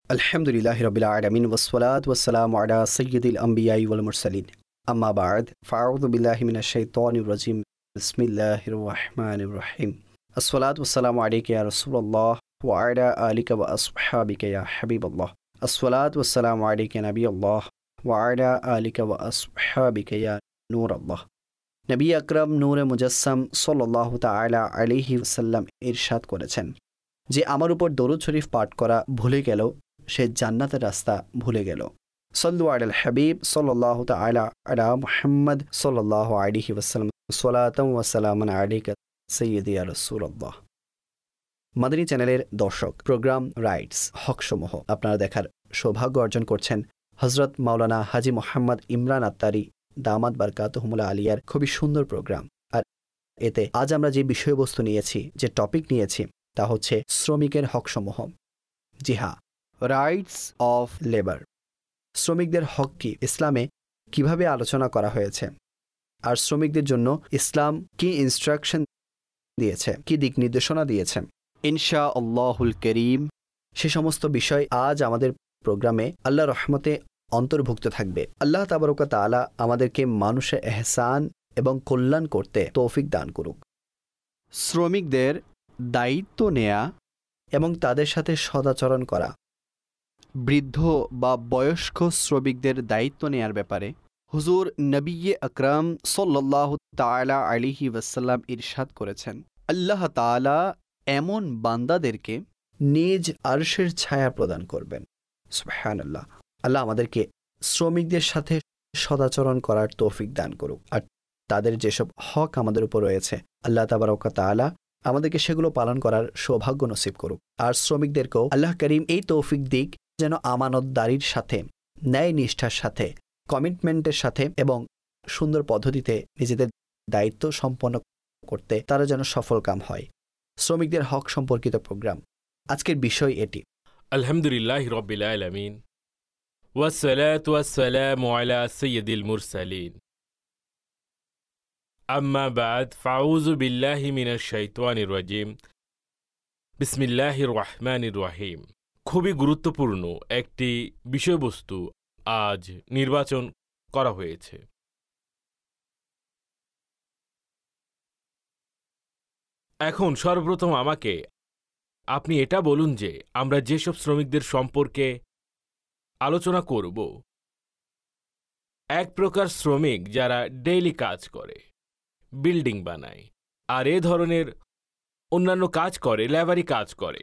আলহামদুলিল্লাহি রাব্বিল আলামিন ওয়াসসালাতু ওয়াসসালামু আলা সাইয়্যিদিল আমবিয়াই ওয়াল মুরসালিন আম্মা বা'দ ফাআউযু বিল্লাহি মিনাশ শাইতানির রাজিম বিসমিল্লাহির রাহমানির রহিম আসসালাতু ওয়াসসালামু আলাইকা ইয়া রাসূলুল্লাহ ওয়া আলা আলিকা ওয়া আসহাবিকা ইয়া হাবিবাল্লাহ আসসালাতু ওয়াসসালামু আলাইকা নবিয়াল্লাহ ওয়া আলা আলিকা ওয়া আসহাবিকা ইয়া নূরাল্লাহ। নবী আকরাম নূরে মুজাসসাম সাল্লাল্লাহু তাআলা আলাইহি ওয়াসাল্লাম ইরশাদ করেছেন যে আমার উপর দরুদ শরীফ পাঠ করা ভুলে গেল সে জান্নাতের রাস্তা ভুলে গেল। সাল্লু আলাল হাবিব সাল্লাল্লাহু তাআলা আলা মুহাম্মদ সাল্লাল্লাহু আলাইহি ওয়াসাল্লাম সালাতাম ওয়া সালামান আলাইকা সাইয়্যিদি ইয়া রাসূলুল্লাহ। মাদানী চ্যানেলের দর্শক, প্রোগ্রাম রাইটস হকসমূহ আপনারা দেখার সৌভাগ্য অর্জন করছেন। হযরত মাওলানা হাজী মোহাম্মদ ইমরান আত্তারি দামাত বারকাতুহুমুল আলিয়ার খুবই সুন্দর প্রোগ্রাম। আর এতে আজ আমরা যে বিষয়বস্তু নিয়েছি, যে টপিক নিয়েছি, তা হচ্ছে শ্রমিকের হকসমূহ। জি হ্যাঁ, রাইটস অফ লেবার। শ্রমিকদের হক কি, ইসলামে কিভাবে আলোচনা করা হয়েছে, আর শ্রমিকদের জন্য ইসলাম কি ইনস্ট্রাকশন দিয়েছে, কি দিক নির্দেশনা দিয়েছে, ইনশাআল্লাহুল করিম সে সমস্ত বিষয় আজ আমাদের প্রোগ্রামে আল্লাহর রহমতে অন্তর্ভুক্ত থাকবে। আল্লাহ তাবারক ওয়া তাআলা আমাদেরকে মানুষের এহসান এবং কল্যাণ করতে তৌফিক দান করুক। শ্রমিকদের দায়িত্ব নেয়া এবং তাদের সাথে সদাচরণ করা। বৃদ্ধ বা বয়স্ক শ্রমিকদের দায়িত্ব নেয়ার ব্যাপারে হুজুর নবী আকরাম সাল্লাল্লাহু তাআলা আলাইহি ওয়াসাল্লাম ইরশাদ করেছেন, আল্লাহ তাআলা এমন বান্দাদেরকে নিজ আরশের ছায়া প্রদান করবেন। সুবহানাল্লাহ। আল্লাহ আমাদেরকে শ্রমিকদের সাথে সদাচরণ করার তৌফিক দান করুক, আর তাদের যেসব হক আমাদের উপর রয়েছে আল্লাহ তাবারক ওয়া তাআলা আমাদেরকে সেগুলো পালন করার সৌভাগ্য নসিব করুক। আর শ্রমিকদেরকেও আল্লাহ করিম এই তৌফিক দিক যেন আমানতদারির সাথে, ন্যায় নিষ্ঠার সাথে, কমিটমেন্টের সাথে এবং সুন্দর পদ্ধতিতে নিজেদের দায়িত্ব সম্পন্ন করতে তারা যেন সফলকাম হয়। শ্রমিকদের হক সম্পর্কিত প্রোগ্রাম, আজকের বিষয় এটি। আলহামদুলিল্লাহি রাব্বিল আলামিন ওয়াসসালাতু ওয়াসসালামু আলা সাইয়্যিদিল মুরসালিন আম্মা বা'দ ফাউযু বিল্লাহি মিনাশ শাইতানির রাজিম বিসমিল্লাহির রহমানির রহিম। খুবই গুরুত্বপূর্ণ একটি বিষয়বস্তু আজ নির্বাচন করা হয়েছে। এখন সর্বপ্রথম আমাকে আপনি এটা বলুন যে আমরা যেসব শ্রমিকদের সম্পর্কে আলোচনা করব, এক প্রকার শ্রমিক যারা ডেইলি কাজ করে, বিল্ডিং বানায়, আর এ ধরনের অন্যান্য কাজ করে, লেবারি কাজ করে।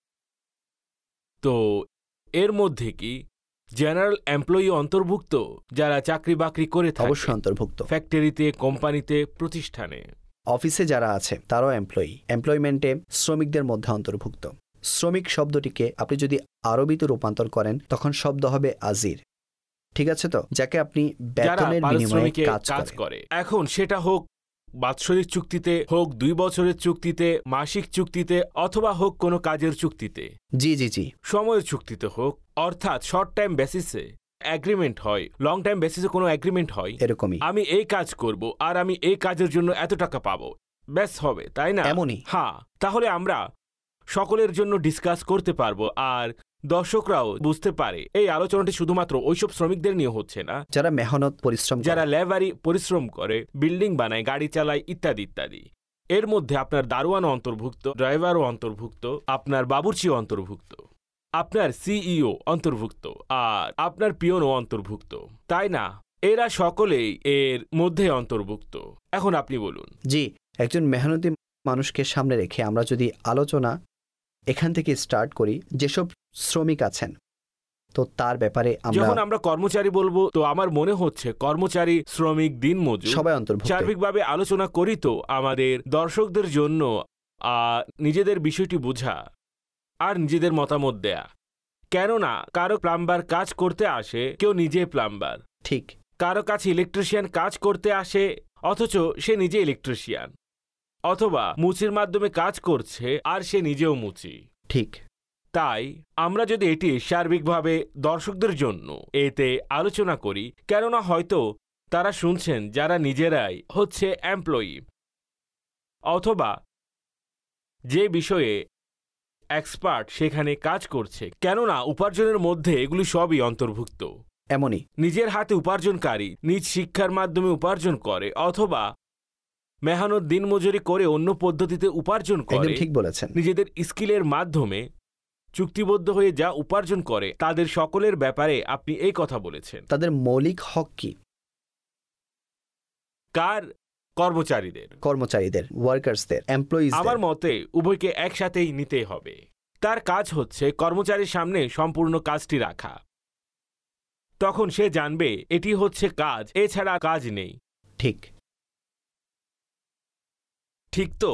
তো এর মধ্যে কি জেনারেল এমপ্লয়ি অন্তর্ভুক্ত, যারা চাকরি বাকরি করে থাকে? অবশ্যই অন্তর্ভুক্ত। ফ্যাক্টরিতে, কোম্পানিতে, প্রতিষ্ঠানে, অফিসে যারা আছে তারাও এমপ্লয়মেন্টে শ্রমিকদের মধ্যে অন্তর্ভুক্ত। শ্রমিক শব্দটিকে আপনি যদি আরবিতে রূপান্তর করেন তখন শব্দ হবে আজির। ঠিক আছে? তো যাকে আপনি বেতনের বিনিময়ে কাজ করে। এখন সেটা হোক বাৎসরিক চুক্তিতে, হোক 2 বছরের চুক্তিতে, মাসিক চুক্তিতে, অথবা হোক কোনো কাজের চুক্তিতে, জি সময়ের চুক্তিতে হোক, অর্থাৎ শর্ট টাইম বেসিসে এগ্রিমেন্ট হয়, লং টাইম বেসিসে কোনো এগ্রিমেন্ট হয়, এরকমই আমি এই কাজ করব আর আমি এই কাজের জন্য এত টাকা পাবো, ব্যাস হবে, তাই না? এমনই। হ্যাঁ, তাহলে আমরা সকলের জন্য ডিসকাস করতে পারবো, আর দর্শকরাও বুঝতে পারে এই আলোচনাটি শুধুমাত্র ওইসব শ্রমিকদের নিয়ে হচ্ছে না যারা মেহনত পরিশ্রম, যারা লেবারি পরিশ্রম করে, বিল্ডিং বানায়, গাড়ি চালায়, ইত্যাদি ইত্যাদি। এর মধ্যে আপনার দারোয়ানও অন্তর্ভুক্ত, ড্রাইভারও অন্তর্ভুক্ত, আপনার বাবুর্চিও অন্তর্ভুক্ত, আপনার সিইও অন্তর্ভুক্ত, আর আপনার পিয়নও অন্তর্ভুক্ত, তাই না? এরা সকলেই এর মধ্যে অন্তর্ভুক্ত। এখন আপনি বলুন। জি, একজন মেহনতি মানুষকে সামনে রেখে আমরা যদি আলোচনা এখান থেকে স্টার্ট করি, যেসব শ্রমিক আছেন, তো তার ব্যাপারে যখন আমরা কর্মচারী বলবো, তো আমার মনে হচ্ছে কর্মচারী, শ্রমিক, দিনমজুর সবাই অন্তর্ভুক্ত। সার্বিকভাবে আলোচনা করি তো আমাদের দর্শকদের জন্য নিজেদের বিষয়টি বোঝা আর নিজেদের মতামত দেয়া। কেননা কারো প্লাম্বার কাজ করতে আসে, কেউ নিজে প্লাম্বার, ঠিক। কারো কাছে ইলেকট্রিশিয়ান কাজ করতে আসে, অথচ সে নিজে ইলেকট্রিশিয়ান, অথবা মুচির মাধ্যমে কাজ করছে আর সে নিজেও মুচি, ঠিক। তাই আমরা যদি এটি সার্বিকভাবে দর্শকদের জন্য এতে আলোচনা করি, কেননা হয়তো তারা শুনছেন যারা নিজেরাই হচ্ছে এমপ্লয়ি, অথবা যে বিষয়ে এক্সপার্ট সেখানে কাজ করছে, কেননা উপার্জনের মধ্যে এগুলি সবই অন্তর্ভুক্ত। এমনই নিজের হাতে উপার্জনকারী নিজ শিক্ষার মাধ্যমে উপার্জন করে অথবা মেহনত দিনমজুরি করে অন্য পদ্ধতিতে উপার্জন করে, ঠিক বলেছেন, নিজেদের স্কিলের মাধ্যমে চুক্তিবদ্ধ হয়ে যা উপার্জন করে তাদের সকলের ব্যাপারে আপনি এই কথা বলেছেন। তাদের মৌলিক হক কি? কার? কর্মচারীদের, ওয়ার্কার্সদের, এমপ্লয়িজদের। আমার মতে উভয়কে একসাথেই নিতে হবে। তার কাজ হচ্ছে কর্মচারীর সামনে সম্পূর্ণ কাজটি রাখা, তখন সে জানবে এটি হচ্ছে কাজ, এছাড়া কাজ নেই। ঠিক ঠিক তো?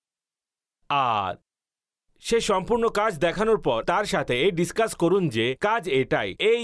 আর সে সম্পূর্ণ কাজ দেখানোর পর তার সাথে এই ডিসকাস করুন যে কাজ এটাই, এই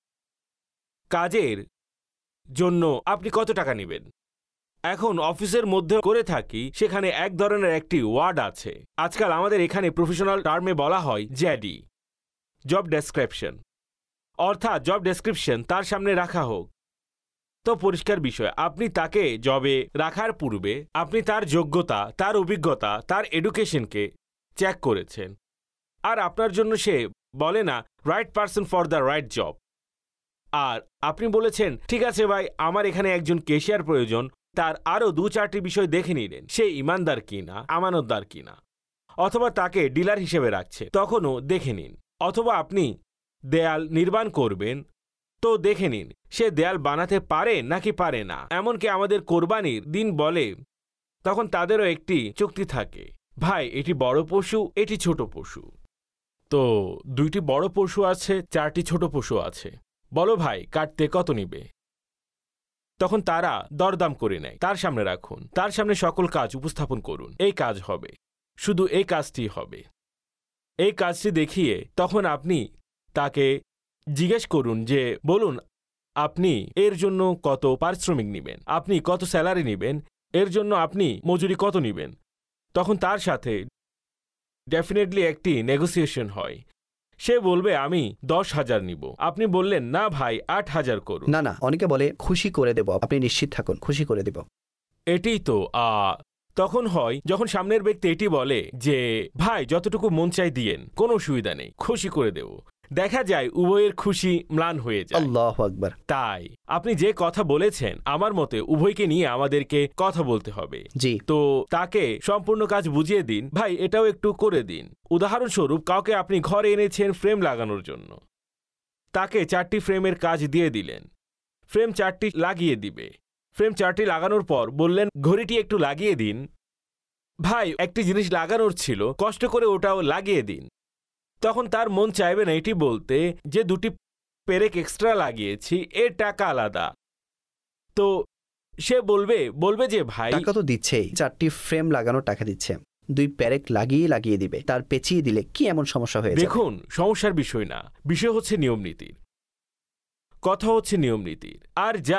কাজের জন্য আপনি কত টাকা নেবেন। এখন অফিসের মধ্যে করে থাকি, সেখানে এক ধরনের একটি ওয়ার্ড আছে, আজকাল আমাদের এখানে প্রফেশনাল টার্মে বলা হয় জেডি, জব ডেসক্রিপশন, অর্থাৎ জব ডেসক্রিপশন তার সামনে রাখা হোক। তো পরিষ্কার বিষয়, আপনি তাকে জবে রাখার পূর্বে আপনি তার যোগ্যতা, তার অভিজ্ঞতা, তার এডুকেশনকে চেক করেছেন, আর আপনার জন্য সে বলে না right person for the right job, আর আপনি বলেছেন ঠিক আছে ভাই, আমার এখানে একজন ক্যাশিয়ার প্রয়োজন, তার আরও 2-4টি বিষয় দেখে নিলেন, সে ইমানদার কিনা, আমানতদার কিনা, অথবা তাকে ডিলার হিসেবে রাখছে, তখনও দেখে নিন। অথবা আপনি দেয়াল নির্মাণ করবেন, তো দেখে নিন সে দেয়াল বানাতে পারে নাকি পারে না। এমনকি আমাদের কোরবানির দিন বলে, তখন তাদেরও একটি চুক্তি থাকে, ভাই এটি বড় পশু, এটি ছোট পশু, তো 2টি বড় পশু আছে, 4টি ছোট পশু আছে, বলো ভাই কাটতে কত নিবে। তখন তারা দরদাম করে নেয়, তার সামনে রাখুন, তার সামনে সকল কাজ উপস্থাপন করুন, এই কাজ হবে, শুধু এই কাজটি হবে, এই কাজটি দেখিয়ে তখন আপনি তাকে জিজ্ঞেস করুন যে বলুন আপনি এর জন্য কত পারিশ্রমিক নেবেন, আপনি কত স্যালারি নেবেন, এর জন্য আপনি মজুরি কত নেবেন। তখন তার সাথে ডেফিনেটলি একটি নেগোসিয়েশন হয়, সে বলবে আমি 10,000 নিব, আপনি বললেন না ভাই 8,000 করুন। না, অনেকে বলে খুশি করে দেব, আপনি নিশ্চিত থাকুন, খুশি করে দেব। এটাই তো তখন হয় যখন সামনের ব্যক্তি এটি বলে যে ভাই যতটুকু মন চাই দিয়েন, কোনো অসুবিধা নেই, খুশি করে দেব, দেখা যায় উভয়ের খুশি ম্লান হয়ে যায়। আল্লাহু আকবার। তাই আপনি যে কথা বলেছেন, আমার মতে উভয়কে নিয়ে আমাদেরকে কথা বলতে হবে। জি, তো তাকে সম্পূর্ণ কাজ বুঝিয়ে দিন, ভাই এটাও একটু করে দিন। উদাহরণস্বরূপ কাউকে আপনি ঘরে এনেছেন ফ্রেম লাগানোর জন্য, তাকে 4টি ফ্রেমের কাজ দিয়ে দিলেন, ফ্রেম 4টি লাগিয়ে দিবে, ফ্রেম 4টি লাগানোর পর বললেন ঘড়িটি একটু লাগিয়ে দিন, ভাই একটি জিনিস লাগানোর ছিল, কষ্ট করে ওটাও লাগিয়ে দিন। তখন তার মন চাইবে না এটি বলতে যে 2টি পেরেক এক্সট্রা লাগিয়েছি, এর টাকা আলাদা, তো সে বলবে যে ভাই টাকা তো দিচ্ছেই, 4টি ফ্রেম লাগানোর টাকা দিচ্ছে, 2 পেরেক লাগিয়ে দিবে, তার পেঁচিয়ে দিলে কি এমন সমস্যা হয়ে যাবে? দেখুন সমস্যার বিষয় না, বিষয় হচ্ছে নিয়ম নীতির, কথা হচ্ছে নিয়ম নীতির। আর যা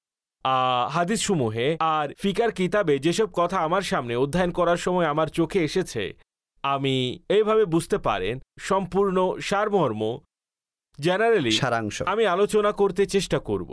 হাদিস সমূহে আর ফিকার কিতাবে যেসব কথা আমার সামনে অধ্যয়ন করার সময় আমার চোখে এসেছে, আমি এইভাবে বুঝতে পারেন সম্পূর্ণ সারমর্ম, জেনারেলি সারাংশ আমি আলোচনা করতে চেষ্টা করব।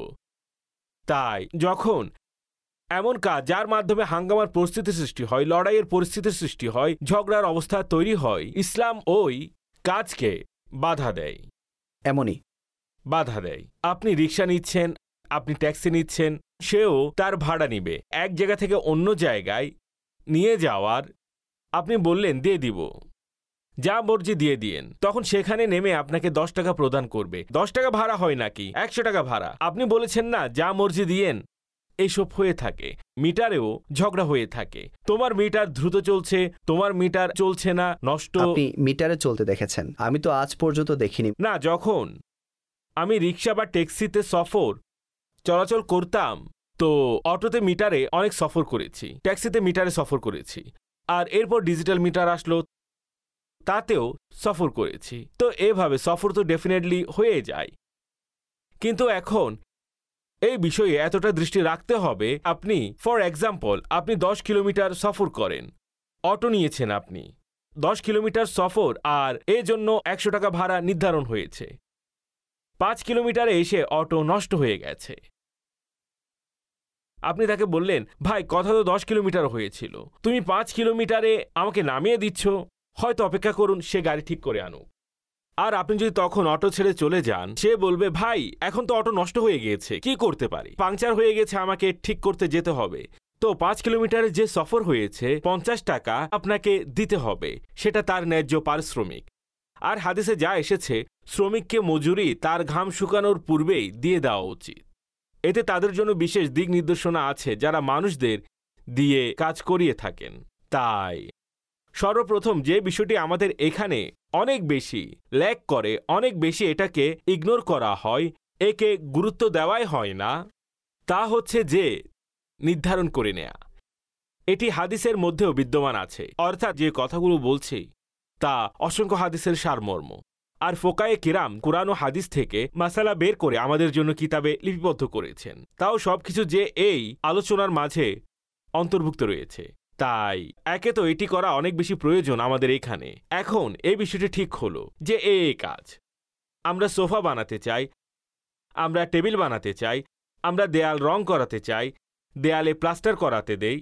তাই যখন এমন কাজ যার মাধ্যমে হাঙ্গামার পরিস্থিতি সৃষ্টি হয়, লড়াইয়ের পরিস্থিতির সৃষ্টি হয়, ঝগড়ার অবস্থা তৈরি হয়, ইসলাম ওই কাজকে বাধা দেয়। এমনই বাধা দেয়। আপনি রিক্সা নিচ্ছেন, আপনি ট্যাক্সি নিচ্ছেন, সেও তার ভাড়া নিবে, এক জায়গা থেকে অন্য জায়গায় নিয়ে যাওয়ার আপনি বললেন দিয়ে দিব, যা মর্জি দিয়ে দিয়েন, তখন সেখানে নেমে আপনাকে 10 টাকা প্রদান করবে। 10 টাকা ভাড়া হয় নাকি 100 টাকা ভাড়া, আপনি বলেছেন না যা মর্জি দিয়েন। এইসব হয়ে থাকে, মিটারেও ঝগড়া হয়ে থাকে, তোমার মিটার দ্রুত চলছে, তোমার মিটার চলছে না, নষ্ট। আপনি মিটারে চলতে দেখেছেন, আমি তো আজ পর্যন্ত দেখিনি। না, যখন আমি রিক্সা বা ট্যাক্সিতে চলাচল করতাম, তো অটোতে মিটারে অনেক সফর করেছি, ট্যাক্সিতে মিটারে সফর করেছি, আর এরপর ডিজিটাল মিটার আসলো, তাতেও সফর করেছি। তো এভাবে সফর তো ডেফিনেটলি হয়ে যায়, কিন্তু এখন এই বিষয়ে এতটা দৃষ্টি রাখতে হবে। আপনি ফর এক্সাম্পল আপনি 10 কিলোমিটার সফর করেন, অটো নিয়েছেন আপনি 10 কিলোমিটার সফর, আর এর জন্য 100 টাকা ভাড়া নির্ধারণ হয়েছে। 5 কিলোমিটারে এসে অটো নষ্ট হয়ে গেছে, আপনি তাকে বললেন ভাই কথা তো 10 কিলোমিটার হয়েছিল, তুমি 5 কিলোমিটারে আমাকে নামিয়ে দিচ্ছ, হয়তো অপেক্ষা করুন, সে গাড়ি ঠিক করে আনুক। আর আপনি যদি তখন অটো ছেড়ে চলে যান, সে বলবে, ভাই এখন তো অটো নষ্ট হয়ে গিয়েছে, কি করতে পারি, পাংচার হয়ে গেছে, আমাকে ঠিক করতে যেতে হবে। তো 5 কিলোমিটারের যে সফর হয়েছে 50 টাকা আপনাকে দিতে হবে, সেটা তার ন্যায্য পারিশ্রমিক। আর হাদিসে যা এসেছে, শ্রমিককে মজুরি তার ঘাম শুকানোর পূর্বেই দিয়ে দেওয়া উচিত। এতে তাদের জন্য বিশেষ দিক নির্দেশনা আছে যারা মানুষদের দিয়ে কাজ করিয়ে থাকেন। তাই সর্বপ্রথম যে বিষয়টি আমাদের এখানে অনেক বেশি ল্যাক করে, অনেক বেশি এটাকে ইগনোর করা হয়, একে গুরুত্ব দেওয়াই হয় না, তা হচ্ছে যে নির্ধারণ করে নেয়া। এটি হাদিসের মধ্যেও বিদ্যমান আছে, অর্থাৎ যে কথাগুলো বলছি তা অসংখ্য হাদিসের সারমর্ম। আর ফোকায়ে কিরাম কুরআন ও হাদিস থেকে মাসালা বের করে আমাদের জন্য কিতাবে লিপিবদ্ধ করেছেন, তাও সবকিছু যে এই আলোচনার মাঝে অন্তর্ভুক্ত রয়েছে। তাই একে তো এটি করা অনেক বেশি প্রয়োজন আমাদের এখানে। এখন এই বিষয়টি ঠিক হলো যে এই কাজ আমরা সোফা বানাতে চাই, আমরা টেবিল বানাতে চাই, আমরা দেয়াল রং করাতে চাই, দেয়ালে প্লাস্টার করাতে দেই,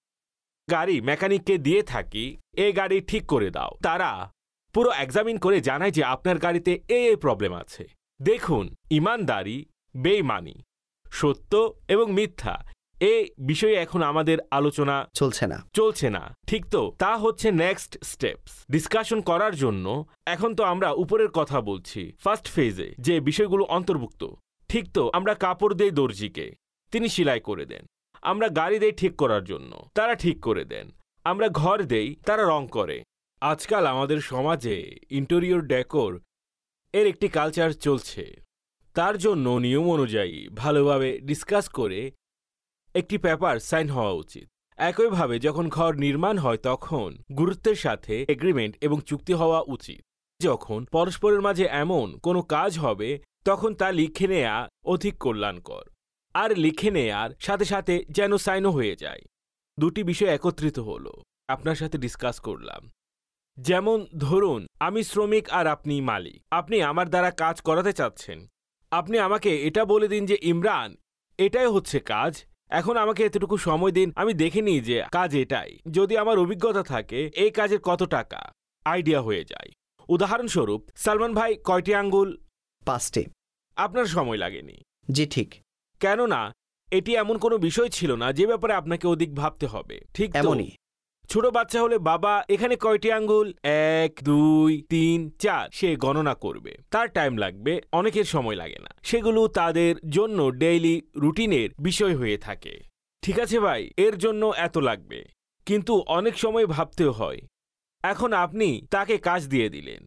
গাড়ি মেকানিককে দিয়ে থাকি, এই গাড়ি ঠিক করে দাও। তারা পুরো এক্সামিন করে জানায় যে আপনার গাড়িতে এই প্রবলেম আছে। দেখুন, ইমানদারি, বেঈমানি, সত্য এবং মিথ্যা, এই বিষয়ে এখন আমাদের আলোচনা চলছে না, ঠিক তো? তা হচ্ছে নেক্সট স্টেপস ডিসকাশন করার জন্য। এখন তো আমরা উপরের কথা বলছি, ফার্স্ট ফেজে যে বিষয়গুলো অন্তর্ভুক্ত, ঠিক তো? আমরা কাপড় দেই দর্জিকে, তিনি সেলাই করে দেন। আমরা গাড়ি দেই ঠিক করার জন্য, তারা ঠিক করে দেন। আমরা ঘর দেই, তারা রং করে। আজকাল আমাদের সমাজে ইন্টেরিয়র ডেকোর এর একটি কালচার চলছে। তার জন্য নিয়ম অনুযায়ী ভালোভাবে ডিসকাস করে একটি পেপার সাইন হওয়া উচিত। একইভাবে যখন ঘর নির্মাণ হয় তখন গুরুত্বের সাথে এগ্রিমেন্ট এবং চুক্তি হওয়া উচিত। যখন পরস্পরের মাঝে এমন কোনো কাজ হবে তখন তা লিখে নেয়া অধিক কল্যাণকর। আর লিখে নেয়ার সাথে সাথে যেন সাইনও হয়ে যায়। দুটি বিষয় একত্রিত হলো, আপনার সাথে ডিসকাস করলাম। যেমন ধরুন, আমি শ্রমিক আর আপনি মালিক। আপনি আমার দ্বারা কাজ করাতে চাচ্ছেন। আপনি আমাকে এটা বলে দিন যে ইমরান, এটাই হচ্ছে কাজ, এখন আমাকে এতটুকু সময় দিন, আমি দেখে নিই যে কাজ এটাই। যদি আমার অভিজ্ঞতা থাকে এই কাজের কত টাকা, আইডিয়া হয়ে যায়। উদাহরণস্বরূপ, সালমান ভাই কয়টি আঙ্গুল? 5টি। আপনার সময় লাগেনি। জি ঠিক। কেননা এটি এমন কোনো বিষয় ছিল না যে ব্যাপারে আপনাকে অধিক ভাবতে হবে, ঠিক? এমনই ছোট বাচ্চা হলে বাবা এখানে কয়টি আঙ্গুল, 1 2 3 4, সে গণনা করবে, তার টাইম লাগবে, অনেকের সময় লাগে না। সেগুলো তাদের জন্য ডেইলি রুটিনের বিষয় হয়ে থাকে। ঠিক আছে ভাই, এর জন্য এত লাগবে, কিন্তু অনেক সময় ভাবতেও হয়। এখন আপনি তাকে কাজ দিয়ে দিলেন,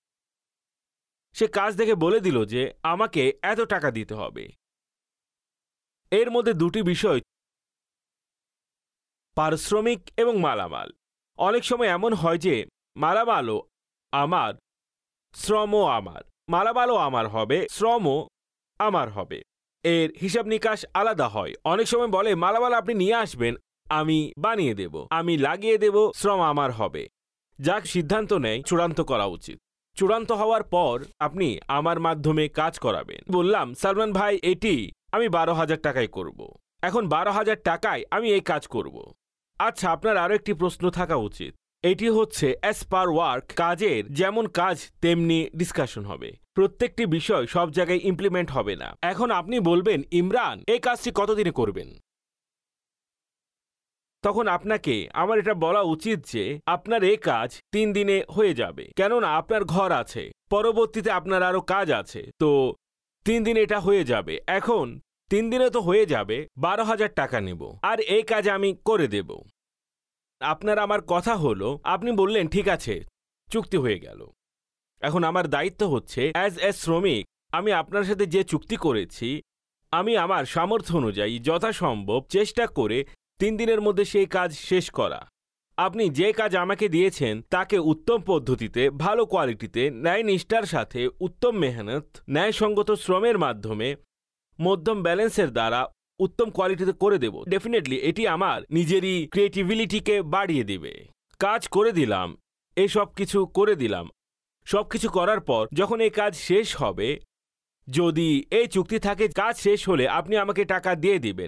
সে কাজ দেখে বলে দিল যে আমাকে এত টাকা দিতে হবে। এর মধ্যে দুটি বিষয়, পারিশ্রমিক এবং মালামাল। অনেক সময় এমন হয় যে মালামালও আমার, শ্রমও আমার। মালামালও আমার হবে, শ্রমও আমার হবে, এর হিসাব নিকাশ আলাদা হয়। অনেক সময় বলে মালামাল আপনি নিয়ে আসবেন, আমি বানিয়ে দেব, আমি লাগিয়ে দেব, শ্রম আমার হবে। যাক, সিদ্ধান্ত নেয় চূড়ান্ত করা উচিত। চূড়ান্ত হওয়ার পর আপনি আমার মাধ্যমে কাজ করাবেন। বললাম, সালমান ভাই এটি আমি 12,000 টাকায় করব। এখন 12,000 টাকায় আমি এই কাজ করব। আচ্ছা, আপনার আরো একটি প্রশ্ন থাকা উচিত। এটি হচ্ছে অ্যাজ পার ওয়ার্ক, কাজের যেমন কাজ তেমনি ডিসকাশন হবে। প্রত্যেকটি বিষয় সব জায়গায় ইমপ্লিমেন্ট হবে না। এখন আপনি বলবেন, ইমরান এই কাজটি কতদিনে করবেন? তখন আপনাকে আমার এটা বলা উচিত যে আপনার এই কাজ 3 দিনে হয়ে যাবে, কেননা আপনার ঘর আছে, পরবর্তীতে আপনার আরো কাজ আছে, তো 3 দিনে এটা হয়ে যাবে। এখন 3 দিনে তো হয়ে যাবে, 12,000 টাকা নেব, আর এই কাজ আমি করে দেব। আপনার আমার কথা হলো, আপনি বললেন ঠিক আছে, চুক্তি হয়ে গেল। এখন আমার দায়িত্ব হচ্ছে অ্যাজ এ শ্রমিক, আমি আপনার সাথে যে চুক্তি করেছি, আমি আমার সামর্থ্য অনুযায়ী যথাসম্ভব চেষ্টা করে 3 দিনের মধ্যে সেই কাজ শেষ করা। আপনি যে কাজ আমাকে দিয়েছেন তাকে উত্তম পদ্ধতিতে, ভালো কোয়ালিটিতে, ন্যায় নিষ্ঠার সাথে, উত্তম মেহনত, ন্যায়সঙ্গত শ্রমের মাধ্যমে, মধ্যম ব্যালেন্সের দ্বারা উত্তম কোয়ালিটিতে করে দেব। ডেফিনেটলি এটি আমার নিজেরই ক্রিয়েটিভিটিকে বাড়িয়ে দেবে। কাজ করে দিলাম, এই সব কিছু করে দিলাম। সব কিছু করার পর যখন এই কাজ শেষ হবে, যদি এই চুক্তি থাকে কাজ শেষ হলে আপনি আমাকে টাকা দিয়ে দিবেন,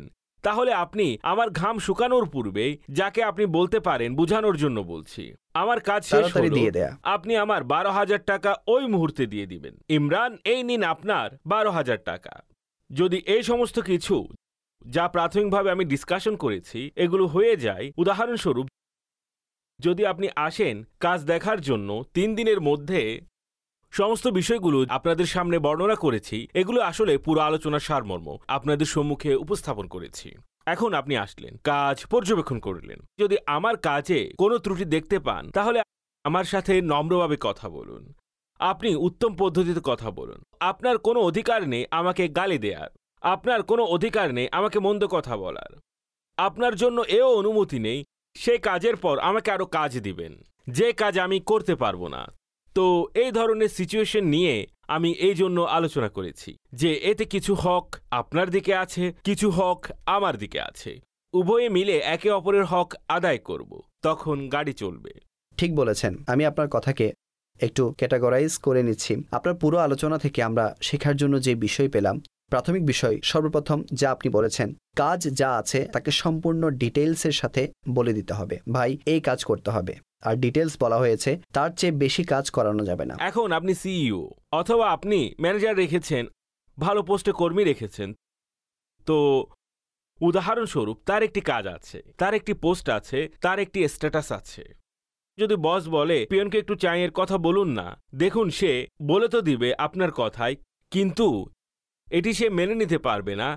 তাহলে আপনি আমার ঘাম শুকানোর পূর্বে যাকে আপনি বলতে পারেন বোঝানোর জন্য বলছি, আমার কাজ শেষ হলো, আপনি আমার 12,000 টাকা ওই মুহূর্তে দিয়ে দিবেন। ইমরান, এই নিন আপনার 12,000 টাকা। যদি এই সমস্ত কিছু যা প্রাথমিকভাবে আমি ডিসকাশন করেছি এগুলো হয়ে যায়, উদাহরণস্বরূপ যদি আপনি আসেন কাজ দেখার জন্য 3 দিনের মধ্যে সমস্ত বিষয়গুলো আপনাদের সামনে বর্ণনা করেছি, এগুলো আসলে পুরো আলোচনার সারমর্ম আপনাদের সম্মুখে উপস্থাপন করেছি। এখন আপনি আসলেন, কাজ পর্যবেক্ষণ করলেন। যদি আমার কাজে কোনো ত্রুটি দেখতে পান তাহলে আমার সাথে নম্রভাবে কথা বলুন, আপনি উত্তম পদ্ধতিতে কথা বলুন। আপনার কোনো অধিকার নেই আমাকে গালি দেওয়ার, আপনার কোনো অধিকার নেই আমাকে মন্দ কথা বলার, আপনার জন্য এও অনুমতি নেই সেই কাজের পর আমাকে আরও কাজ দিবেন যে কাজ আমি করতে পারবো না। তো এই ধরনের সিচুয়েশন নিয়ে আমি এই জন্য আলোচনা করেছি যে এতে কিছু হক আপনার দিকে আছে, কিছু হক আমার দিকে আছে, উভয়ে মিলে একে অপরের হক আদায় করব, তখন গাড়ি চলবে। ঠিক বলেছেন। আমি আপনার কথাকে একটু ক্যাটাগরাইজ করে নিচ্ছি। আপনার পুরো আলোচনা থেকে আমরা শেখার জন্য যে বিষয় পেলাম, প্রাথমিক বিষয় সর্বপ্রথম যা আপনি বলেছেন, কাজ যা আছে তাকে সম্পূর্ণ ডিটেইলসের সাথে বলে দিতে হবে, ভাই এই কাজ করতে হবে, আর ডিটেইলস বলা হয়েছে তার চেয়ে বেশি কাজ করানো যাবে না। এখন আপনি সিইও অথবা আপনি ম্যানেজার রেখেছেন, ভালো পোস্টে কর্মী রেখেছেন, তো উদাহরণস্বরূপ তার একটি কাজ আছে, তার একটি পোস্ট আছে, তার একটি স্ট্যাটাস আছে। যদি বস বলে পিয়নকে একটু চায়ের কথা বলুন না, দেখুন সে বলে তো দিবে আপনার কথায়, কিন্তু এটি সে মেনে নিতে পারবে না,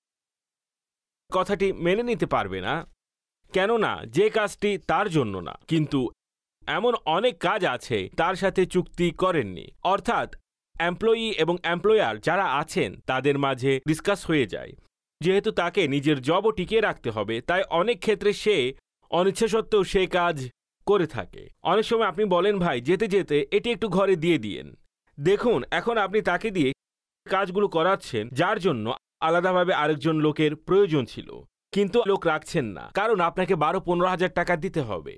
কথাটি মেনে নিতে পারবে না, কেননা যে কাজটি তার জন্য না। কিন্তু এমন অনেক কাজ আছে তার সাথে চুক্তি করেননি, অর্থাৎ এমপ্লয়ি এবং এমপ্লয়ার যারা আছেন তাদের মাঝে ডিসকাস হয়ে যায়। যেহেতু তাকে নিজের জবও টিকিয়ে রাখতে হবে, তাই অনেক ক্ষেত্রে সে অনিচ্ছা সত্ত্বেও সে কাজ করে থাকে। অনেক সময় আপনি বলেন ভাই যেতে যেতে এটি একটু ঘরে দিয়ে দিয়েন, দেখুন এখন আপনি তাকে দিয়ে কাজগুলো করাচ্ছেন যার জন্য আলাদাভাবে আরেকজন লোকের প্রয়োজন ছিল, কিন্তু লোক রাখছেন না কারণ আপনাকে 12-15 হাজার টাকা দিতে হবে,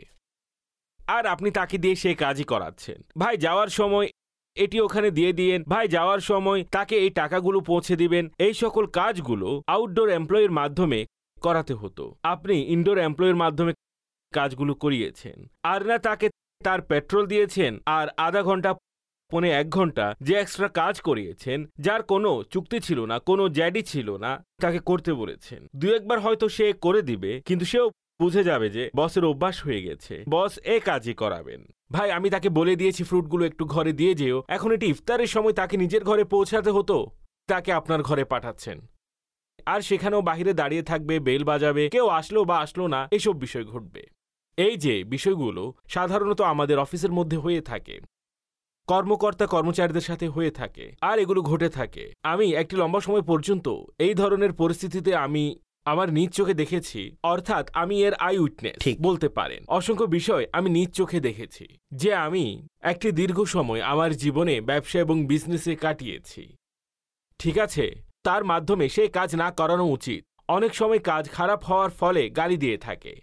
আর আপনি তাকে দিয়ে সেই কাজই করাচ্ছেন। ভাই যাওয়ার সময় এটি ওখানে দিয়ে দিয়েন, ভাই যাওয়ার সময় তাকে এই টাকাগুলো পৌঁছে দিবেন। এই সকল কাজগুলো আউটডোর এমপ্লয়ির মাধ্যমে করাতে হতো, আপনি ইনডোর এমপ্লয়ির মাধ্যমে কাজগুলো করিয়েছেন, আর না তাকে তার পেট্রোল দিয়েছেন আর আধা ঘন্টা 1 ঘন্টা যে এক্সট্রা কাজ করিয়েছেন যার কোনো চুক্তি ছিল না, কোনো জ্যাডি ছিল না, তাকে করতে বলেছেন। 2-1 বার হয়তো সে করে দিবে, কিন্তু সেও বুঝে যাবে যে বসের অভ্যাস হয়ে গেছে, বস এ কাজই করাবেন। ভাই আমি তাকে বলে দিয়েছি ফ্রুটগুলো একটু ঘরে দিয়ে যেও, এখন এটি ইফতারের সময় তাকে নিজের ঘরে পৌঁছাতে হতো, তাকে আপনার ঘরে পাঠাচ্ছেন, আর সেখানেও বাহিরে দাঁড়িয়ে থাকবে, বেল বাজাবে, কেউ আসলো বা আসলো না, এসব বিষয় ঘটবে। এই যে বিষয়গুলো সাধারণত আমাদের অফিসের মধ্যে হয়ে থাকে, কর্মকর্তা কর্মচারীদের সাথে হয়ে থাকে, আর এগুলো ঘটে থাকে। আমি একটি লম্বা সময় পর্যন্ত এই ধরনের পরিস্থিতিতে আমি আমার নিজ চোখে দেখেছি, অর্থাৎ আমি এর আই উইটনেস বলতে পারেন। অসংখ্য বিষয় আমি নিজ চোখে দেখেছি যে আমি একটি দীর্ঘ সময় আমার জীবনে ব্যবসা এবং বিজনেসে কাটিয়েছি। ঠিক আছে, তার মাধ্যমে সে কাজ না করানো উচিত। অনেক সময় কাজ খারাপ হওয়ার ফলে গালি দিয়ে থাকে,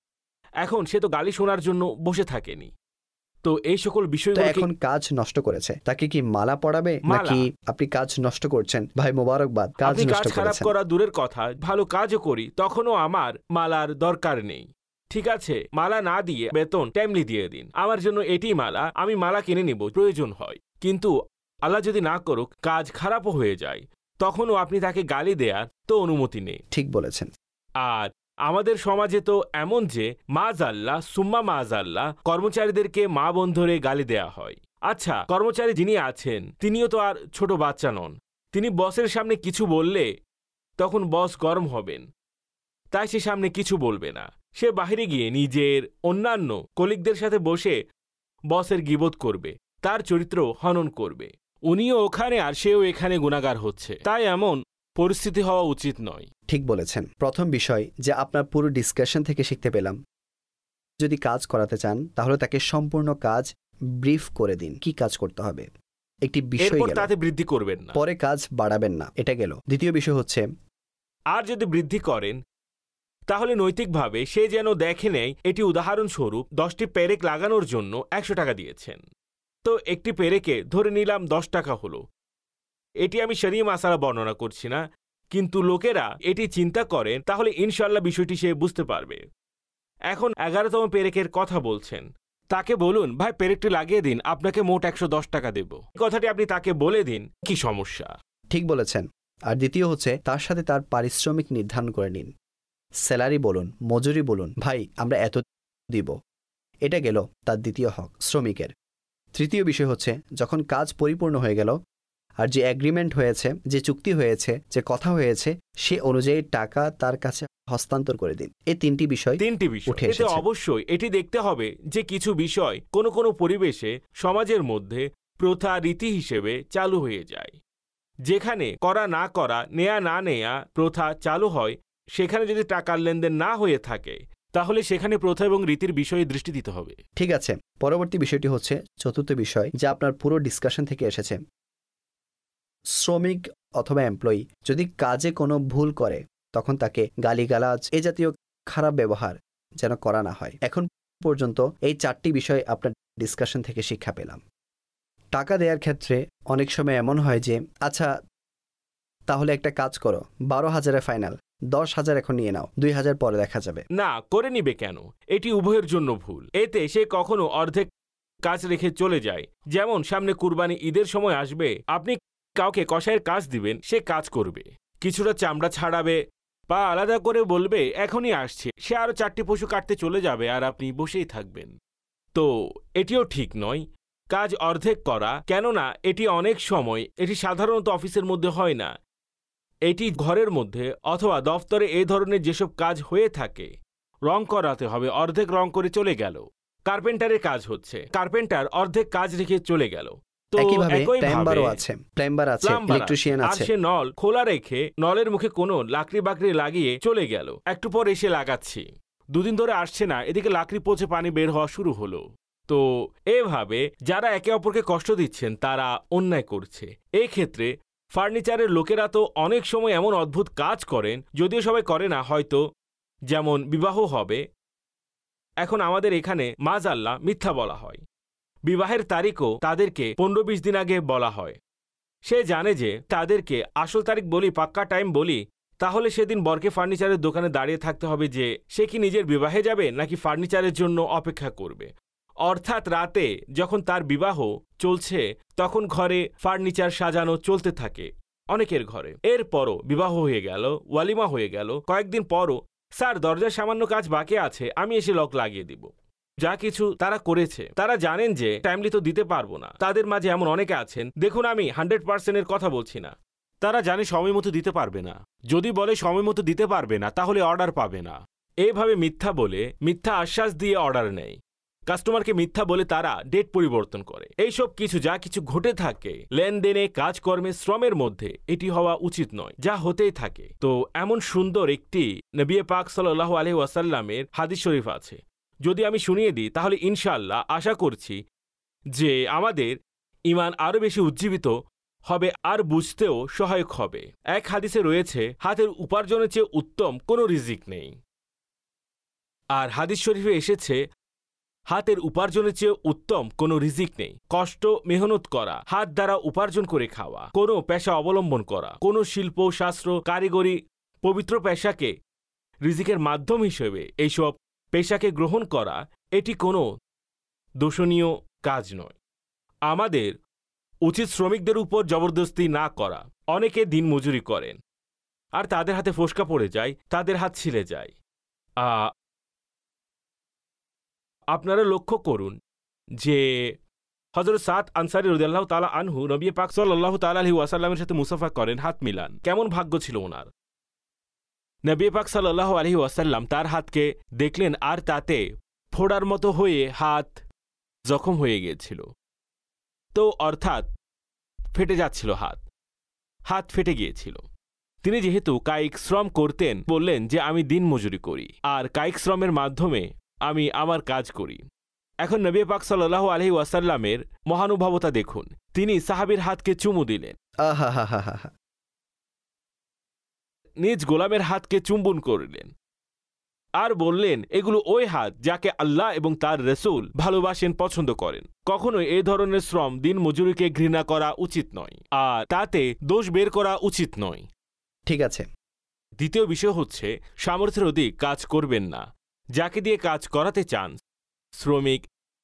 এখন সে তো গালি শোনার জন্য বসে থাকেনি। তো এই সকল বিষয়গুলো এখন কাজ নষ্ট করেছে, তাকে কি মালা পড়াবে নাকি আপনি কাজ নষ্ট করছেন? ভাই মোবারকবাদ, কাজ নষ্ট করেছেন। খারাপ করা দূরের কথা, ভালো কাজও করি, তখনও আমার মালার দরকার নেই। ঠিক আছে, মালা না দিয়ে বেতন টাইমলি দিয়ে দিন, আমার জন্য এটি মালা, আমি মালা কিনে নিব প্রয়োজন হয়। কিন্তু আল্লাহ যদি না করুক কাজ খারাপও হয়ে যায়, তখনও আপনি তাকে গালি দেয়ার তো অনুমতি নেই। ঠিক বলেছেন। আর আমাদের সমাজে তো এমন যে মাআযাল্লাহ সুম্মা মাআযাল্লাহ কর্মচারীদেরকে মা বোন ধরে গালি দেয়া হয়। আচ্ছা, কর্মচারী যিনি আছেন তিনিও তো আর ছোট বাচ্চা নন, তিনি বসের সামনে কিছু বললে তখন বস গরম হবেন, তাই সে সামনে কিছু বলবে না, সে বাহিরে গিয়ে নিজের অন্যান্য কলিগদের সাথে বসে বসের গীবত করবে, তার চরিত্র হনন করবে। উনিও ওখানে আর সেও এখানে গুনাহগার হচ্ছে, তাই এমন পরিস্থিতি হওয়া উচিত নয়। ঠিক বলেছেন। প্রথম বিষয় যে আপনার পুরো ডিসকাশন থেকে শিখতে পেলাম, যদি কাজ করাতে চান তাহলে তাকে সম্পূর্ণ কাজ ব্রিফ করে দিন, কি কাজ করতে হবে। একটি বিষয় গেল, তাতে বৃদ্ধি করবেন না, পরে কাজ বাড়াবেন না, এটা গেল। দ্বিতীয় বিষয় হচ্ছে, আর যদি বৃদ্ধি করেন তাহলে নৈতিকভাবে সে যেন দেখে নেয় এটি উদাহরণস্বরূপ 10টি পেরেক লাগানোর জন্য 100 টাকা দিয়েছেন, তো একটি পেরেকে ধরে নিলাম 10 টাকা হলো। এটি আমি শরীয়ত মাসালা বর্ণনা করছি না, কিন্তু লোকেরা এটি চিন্তা করেন, তাহলে ইনশাল্লাহ বিষয়টি সে বুঝতে পারবে। এখন 11তম পেরেকের কথা বলছেন, তাকে বলুন ভাই পেরেকটি লাগিয়ে দিন, আপনাকে মোট 110 টাকা দেব। এই কথাটি আপনি তাকে বলে দিন, কি সমস্যা? ঠিক বলেছেন। আর দ্বিতীয় হচ্ছে তার সাথে তার পারিশ্রমিক নির্ধারণ করে নিন। স্যালারি বলুন, মজুরি বলুন, ভাই আমরা এত দিব। এটা গেল তার দ্বিতীয় হক শ্রমিকের। তৃতীয় বিষয় হচ্ছে যখন কাজ পরিপূর্ণ হয়ে গেল আর যে এগ্রিমেন্ট হয়েছে, যে চুক্তি হয়েছে, যে কথা হয়েছে, সে অনুযায়ী টাকা তার কাছে হস্তান্তর করে দিন। এই তিনটি বিষয় উঠে এসেছে। অবশ্যই এটি দেখতে হবে যে কিছু বিষয় কোনো কোনো পরিবেশে সমাজের মধ্যে প্রথা রীতি হিসেবে চালু হয়ে যায়। যেখানে করা না করা, নেয়া না নেয়া প্রথা চালু হয়, সেখানে যদি টাকার লেনদেন না হয়ে থাকে তাহলে সেখানে প্রথা এবং রীতির বিষয়ে দৃষ্টি দিতে হবে। ঠিক আছে, পরবর্তী বিষয়টি হচ্ছে চতুর্থ বিষয়, যা আপনার পুরো ডিসকাশন থেকে এসেছে। শ্রমিক অথবা এমপ্লয়ি যদি কাজে কোনো ভুল করে তখন তাকে গালিগালাজ এ জাতীয় খারাপ ব্যবহার যেন করা না হয়। এখন পর্যন্ত এই 4টি বিষয় আপনার ডিসকাশন থেকে শিক্ষা পেলাম। টাকা দেওয়ার ক্ষেত্রে অনেক সময় এমন হয় যে আচ্ছা তাহলে একটা কাজ করো, 12,000-এ ফাইনাল, 10,000 এখন নিয়ে নাও, 2,000 পরে দেখা যাবে। না, করে নিবে কেন? এটি উভয়ের জন্য ভুল। এতে সে কখনো অর্ধেক কাজ রেখে চলে যায়। যেমন সামনে কুরবানি ঈদের সময় আসবে, আপনি কাউকে কসাইয়ের কাজ দিবেন, সে কাজ করবে, কিছুটা চামড়া ছাড়াবে, পা আলাদা করে বলবে এখনই আসছে, সে আরো 4টি পশু কাটতে চলে যাবে আর আপনি বসেই থাকবেন। তো এটিও ঠিক নয় কাজ অর্ধেক করা, কেননা এটি অনেক সময় এটি সাধারণত অফিসের মধ্যে হয় না, এটি ঘরের মধ্যে অথবা দফতরে এই ধরনের যেসব কাজ হয়ে থাকে। রং করাতে হবে, অর্ধেক রং করে চলে গেল। কার্পেন্টারের কাজ হচ্ছে, কার্পেন্টার অর্ধেক কাজ রেখে চলে গেল। তো প্লাম্বারও আছে, ইলেকট্রিশিয়ান আছে, সে নল খোলা রেখে নলের মুখে কোনো লাকড়ি বাকড়ি লাগিয়ে চলে গেল, একটু পর এসে লাগাচ্ছি, 2 দিন ধরে আসছে না, এদিকে লাকড়ি পচে পানি বের হওয়া শুরু হলো। তো এভাবে যারা একে অপরকে কষ্ট দিচ্ছেন তারা অন্যায় করছে। এই ক্ষেত্রে ফার্নিচারের লোকেরা তো অনেক সময় এমন অদ্ভুত কাজ করেন, যদিও সবাই করে না হয়তো, যেমন বিবাহ হবে। এখন আমাদের এখানে মাযআল্লাহ মিথ্যা বলা হয়, বিবাহের তারিখও তাদেরকে 15-20 দিন আগে বলা হয়। সে জানে যে তাদেরকে আসল তারিখ বলি, পাক্কা টাইম বলি, তাহলে সেদিন বরকে ফার্নিচারের দোকানে দাঁড়িয়ে থাকতে হবে যে সে কি নিজের বিবাহে যাবে নাকি ফার্নিচারের জন্য অপেক্ষা করবে। অর্থাৎ রাতে যখন তার বিবাহ চলছে তখন ঘরে ফার্নিচার সাজানো চলতে থাকে অনেকের ঘরে। এরপরও বিবাহ হয়ে গেল, ওয়ালিমা হয়ে গেল, কয়েকদিন পরও স্যার দরজার সামান্য কাজ বাকি আছে, আমি এসে লক লাগিয়ে দিব। যা কিছু তারা করেছে, তারা জানেন যে টাইমলি তো দিতে পারবো না। তাদের মাঝে এমন অনেকে আছেন, দেখুন আমি 100%-এর কথা বলছি না, তারা জানে সময় মতো দিতে পারবে না। যদি বলে সময় মতো দিতে পারবে না তাহলে অর্ডার পাবে না। এইভাবে মিথ্যা বলে, মিথ্যা আশ্বাস দিয়ে অর্ডার নেয়, কাস্টমারকে মিথ্যা বলে তারা ডেট পরিবর্তন করে। এইসব কিছু যা কিছু ঘটে থাকে লেনদেনে, কাজকর্মে, শ্রমের মধ্যে, এটি হওয়া উচিত নয়, যা হতেই থাকে। তো এমন সুন্দর একটি নবী পাক সাল্লাল্লাহু আলাইহি ওয়াসাল্লামের হাদিস শরীফ আছে, যদি আমি শুনিয়ে দিই তাহলে ইনশাআল্লাহ আশা করছি যে আমাদের ঈমান আরো বেশি উজ্জীবিত হবে আর বুঝতেও সহায়ক হবে। এক হাদিসে রয়েছে, হাতের উপার্জনের চেয়ে উত্তম কোনো রিজিক নেই। আর হাদিস শরীফে এসেছে, হাতের উপার্জনের চেয়ে উত্তম কোনো রিজিক নেই। কষ্ট মেহনত করা, হাত দ্বারা উপার্জন করে খাওয়া, কোনো পেশা অবলম্বন করা, কোনো শিল্প, শাস্ত্র, কারিগরি, পবিত্র পেশাকে রিজিকের মাধ্যম হিসেবে এইসব পেশাকে গ্রহণ করা, এটি কোনো দোষণীয় কাজ নয়। আমাদের উচিত শ্রমিকদের উপর জবরদস্তি না করা। অনেকে দিন মজুরি করেন আর তাদের হাতে ফোসকা পড়ে যায়, তাদের হাত ছিলে যায়। আপনারা লক্ষ্য করুন যে হযরত সাদ আনসারী রাদিয়াল্লাহু তাআলা আনহু নবী পাক সাল্লাল্লাহু তাআলা আলাইহি ওয়াসাল্লামের সাথে মুসাফা করেন, হাত মিলান। কেমন ভাগ্য ছিল ওনার। নবী পাক সাল্লাল্লাহু আলাইহি ওয়াসাল্লাম তার হাতকে দেখলেন আর তাতে ফোড়ার মতো হয়ে হাত জখম হয়ে গিয়েছিল। তো অর্থাৎ ফেটে যাচ্ছিল, হাত ফেটে গিয়েছিল। তিনি যেহেতু কায়িক শ্রম করতেন, বললেন যে আমি দিন মজুরি করি আর কায়িক শ্রমের মাধ্যমে আমি আমার কাজ করি। এখন নবী পাক সাল্লাল্লাহু আলাইহি ওয়াসাল্লামের মহানুভবতা দেখুন, তিনি সাহাবীর হাতকে চুমু দিলেন, নিজ গোলামের হাতকে চুম্বন করলেন আর বললেন এগুলো ওই হাত যাকে আল্লাহ এবং তার রাসূল ভালোবাসেন, পছন্দ করেন। কখনোই এই ধরনের শ্রম, দিন মজুরিকে ঘৃণা করা উচিত নয় আর তাতে দোষ বের করা উচিত নয়। ঠিক আছে। দ্বিতীয় বিষয় হচ্ছে সামর্থ্যের অধিক কাজ করবেন না। যাকে দিয়ে কাজ করাতে চান, শ্রমিক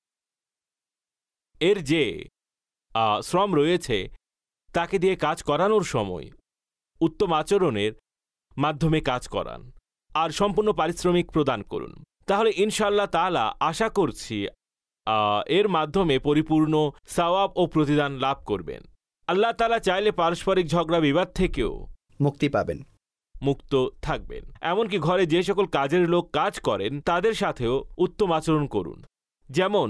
এর যে শ্রম রয়েছে তাকে দিয়ে কাজ করানোর সময় উত্তম আচরণের মাধ্যমে কাজ করান আর সম্পূর্ণ পারিশ্রমিক প্রদান করুন। তাহলে ইনশাআল্লাহ তাআলা আশা করছি এর মাধ্যমে পরিপূর্ণ সওয়াব ও প্রতিদান লাভ করবেন। আল্লাহ তাআলা চাইলে পারস্পরিক ঝগড়া বিবাদ থেকেও মুক্তি পাবেন, মুক্ত থাকবেন। এমনকি ঘরে যে সকল কাজের লোক কাজ করেন তাদের সাথেও উত্তম আচরণ করুন। যেমন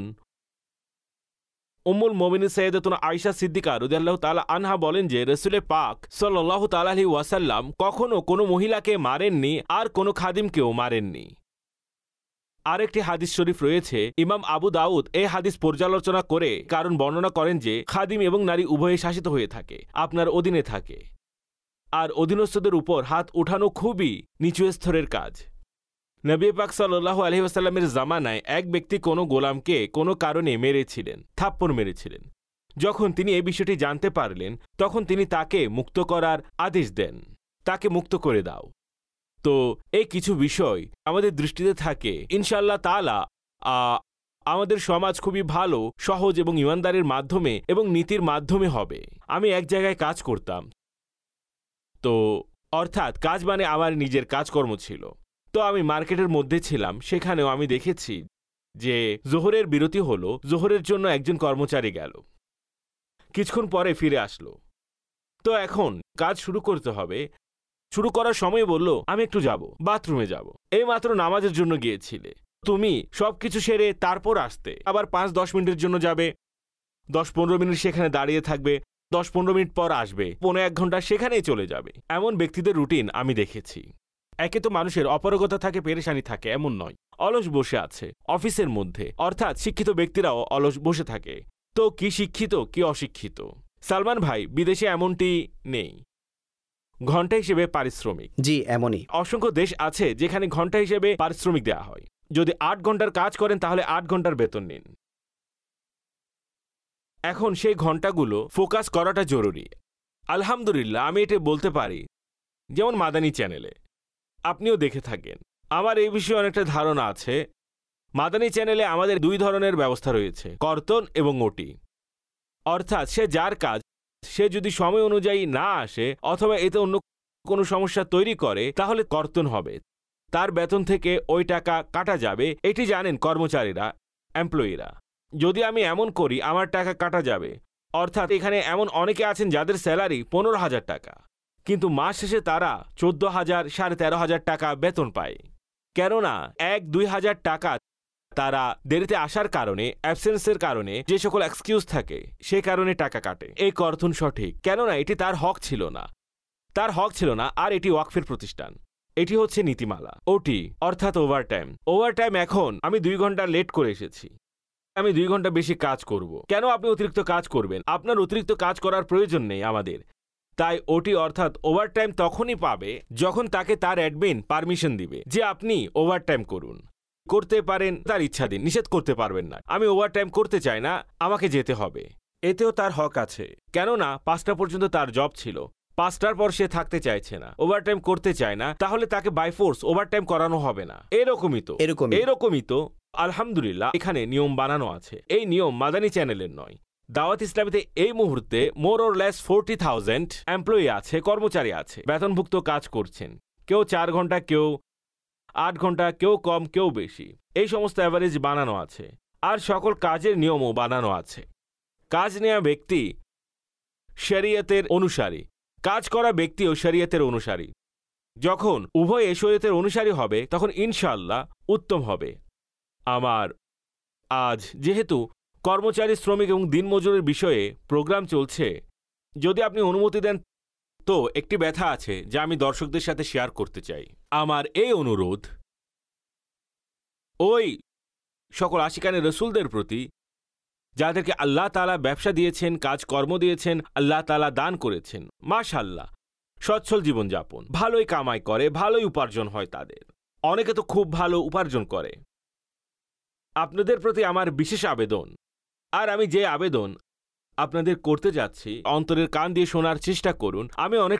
উম্মুল মুমিনিন সাইয়্যিদাতুনা আয়েশা সিদ্দিকা রাদিয়াল্লাহু তাআলা আনহা বলেন যে রাসূল পাক সাল্লাল্লাহু তাআলা আলাইহি ওয়াসাল্লাম কখনো কোনো মহিলাকে মারেননি আর কোনো খাদিমকেও মারেননি। আরেকটি হাদিস শরীফ রয়েছে, ইমাম আবু দাউদ এই হাদিস পর্যালোচনা করে কারণ বর্ণনা করেন যে খাদিম এবং নারী উভয়ে শাসিত হয়ে থাকে, আপনার অধীনে থাকে, আর অধীনস্থদের উপর হাত উঠানো খুবই নিচু স্তরের কাজ। নবী পাক সাল্লাল্লাহু আলাইহি ওয়াসাল্লামের জামানায় এক ব্যক্তি কোনো গোলামকে কোনো কারণে মেরেছিলেন, থাপ্পড় মেরেছিলেন। যখন তিনি এই বিষয়টি জানতে পারলেন তখন তিনি তাকে মুক্ত করার আদেশ দেন, তাকে মুক্ত করে দাও। তো এই কিছু বিষয় আমাদের দৃষ্টিতে থাকে, ইনশাআল্লাহ তাআলা আমাদের সমাজ খুবই ভালো, সহজ এবং ইমানদারের মাধ্যমে এবং নীতির মাধ্যমে হবে। আমি এক জায়গায় কাজ করতাম, তো অর্থাৎ কাজ মানে আমার নিজের কাজকর্ম ছিল। তো আমি মার্কেটের মধ্যে ছিলাম, সেখানেও আমি দেখেছি যে জোহরের বিরতি হলো, জোহরের জন্য একজন কর্মচারী গেল, কিছুক্ষণ পরে ফিরে আসলো। তো এখন কাজ শুরু করতে হবে, শুরু করার সময় বলল আমি একটু যাব, বাথরুমে যাব। এই মাত্র নামাজের জন্য গিয়েছিলে, তুমি সবকিছু সেরে তারপর আসতে, আবার 5-10 মিনিটের জন্য যাবে, 10-15 মিনিট সেখানে দাঁড়িয়ে থাকবে, 10-15 মিনিট পর আসবে, 1.5 ঘন্টা সেখানেই চলে যাবে। এমন ব্যক্তিদের রুটিন আমি দেখেছি। একে তো মানুষের অপারগতা থাকে, পেরেশানি থাকে, এমন নয়, অলস বসে আছে অফিসের মধ্যে, অর্থাৎ শিক্ষিত ব্যক্তিরাও অলস বসে থাকে। তো কি শিক্ষিত কি অশিক্ষিত? সালমান ভাই, বিদেশে এমনটি নেই, ঘন্টা হিসেবে পারিশ্রমিক। জি, এমনই অসংখ্য দেশ আছে যেখানে ঘন্টা হিসেবে পারিশ্রমিক দেওয়া হয়। যদি 8 ঘন্টার কাজ করেন তাহলে 8 ঘন্টার বেতন নিন। এখন সেই ঘন্টাগুলো ফোকাস করাটা জরুরি। আলহামদুলিল্লাহ আমি এটা বলতে পারি, যেমন মাদানী চ্যানেলে আপনিও দেখে থাকেন, আমার এই বিষয়ে অনেকটা ধারণা আছে। মাদানী চ্যানেলে আমাদের 2 ধরনের ব্যবস্থা রয়েছে, কর্তন এবং ওটি। অর্থাৎ সে যার কাজ, সে যদি সময় অনুযায়ী না আসে অথবা এতে অন্য কোনো সমস্যা তৈরি করে তাহলে কর্তন হবে, তার বেতন থেকে ওই টাকা কাটা যাবে। এটি জানেন কর্মচারীরা, এমপ্লয়িরা। যদি আমি এমন করি আমার টাকা কাটা যাবে, অর্থাৎ এখানে এমন অনেকে আছেন যাদের স্যালারি 15,000 টাকা, কিন্তু মাস শেষে তারা 14,000, 13,500 টাকা বেতন পায়। কেননা 1-2 হাজার টাকা তারা দেরিতে আসার কারণে, অ্যাবসেন্সের কারণে যে সকল এক্সকিউজ থাকে সে কারণে টাকা কাটে। এই কর্তন সঠিক, কেননা এটি তার হক ছিল না, তার হক ছিল না, আর এটি ওয়াকফের প্রতিষ্ঠান। এটি হচ্ছে নীতিমালা। ওটি অর্থাৎ ওভারটাইম। ওভারটাইম এখন আমি 2 ঘন্টা লেট করে এসেছি, আমি 2 ঘন্টা বেশি কাজ করব। কেন আপনি অতিরিক্ত কাজ করবেন? আপনার অতিরিক্ত কাজ করার প্রয়োজন নেই আমাদের। তাই ওটি অর্থাৎ ওভারটাইম তখনই পাবে যখন তাকে তার অ্যাডমিন পারমিশন দিবে যে আপনি ওভারটাইম করুন। করতে পারেন, তার ইচ্ছা দিন, নিষেধ করতে পারবেন না। আমি ওভারটাইম করতে চাই না, আমাকে যেতে হবে, এতেও তার হক আছে। কেননা 5টা পর্যন্ত তার জব ছিল, 5টার পর সে থাকতে চাইছে না, ওভারটাইম করতে চায় না, তাহলে তাকে বাই ফোর্স ওভারটাইম করানো হবে না। এরকমই তো আলহামদুলিল্লাহ এখানে নিয়ম বানানো আছে। এই নিয়ম মাদানী চ্যানেলের নয়। দাওয়াত ইসলামীতে এই মুহূর্তে মোর অর লেস 40,000 এমপ্লয়ি আছে, কর্মচারী আছে, বেতনভুক্ত কাজ করছেন। কেউ 4 ঘন্টা, কেউ 8 ঘন্টা, কেউ কম, কেউ বেশি। এই সমস্ত অ্যাভারেজ বানানো আছে, আর সকল কাজের নিয়মও বানানো আছে। কাজ নেওয়া ব্যক্তি শরিয়তের অনুসারী, কাজ করা ব্যক্তিও শরিয়তের অনুসারী। যখন উভয় শরিয়তের অনুসারী হবে তখন ইনশাআল্লাহ উত্তম হবে। আমার আজ যেহেতু কর্মচারী, শ্রমিক এবং দিনমজুরের বিষয়ে প্রোগ্রাম চলছে, যদি আপনি অনুমতি দেন তো একটি ব্যথা আছে যা আমি দর্শকদের সাথে শেয়ার করতে চাই। আমার এই অনুরোধ ওই সকল আশিকানে রসুলদের প্রতি যাদেরকে আল্লাহ তাআলা ব্যবসা দিয়েছেন, কাজকর্ম দিয়েছেন, আল্লাহ তাআলা দান করেছেন, মাশাআল্লাহ সচ্ছল জীবনযাপন, ভালোই কামাই করে, ভালোই উপার্জন হয় তাদের, অনেকে তো খুব ভালো উপার্জন করে। আপনাদের প্রতি আমার বিশেষ আবেদন, আর আমি যে আবেদন আপনাদের করতে যাচ্ছি অন্তরের কান দিয়ে শোনার চেষ্টা করুন। আমি অনেকটা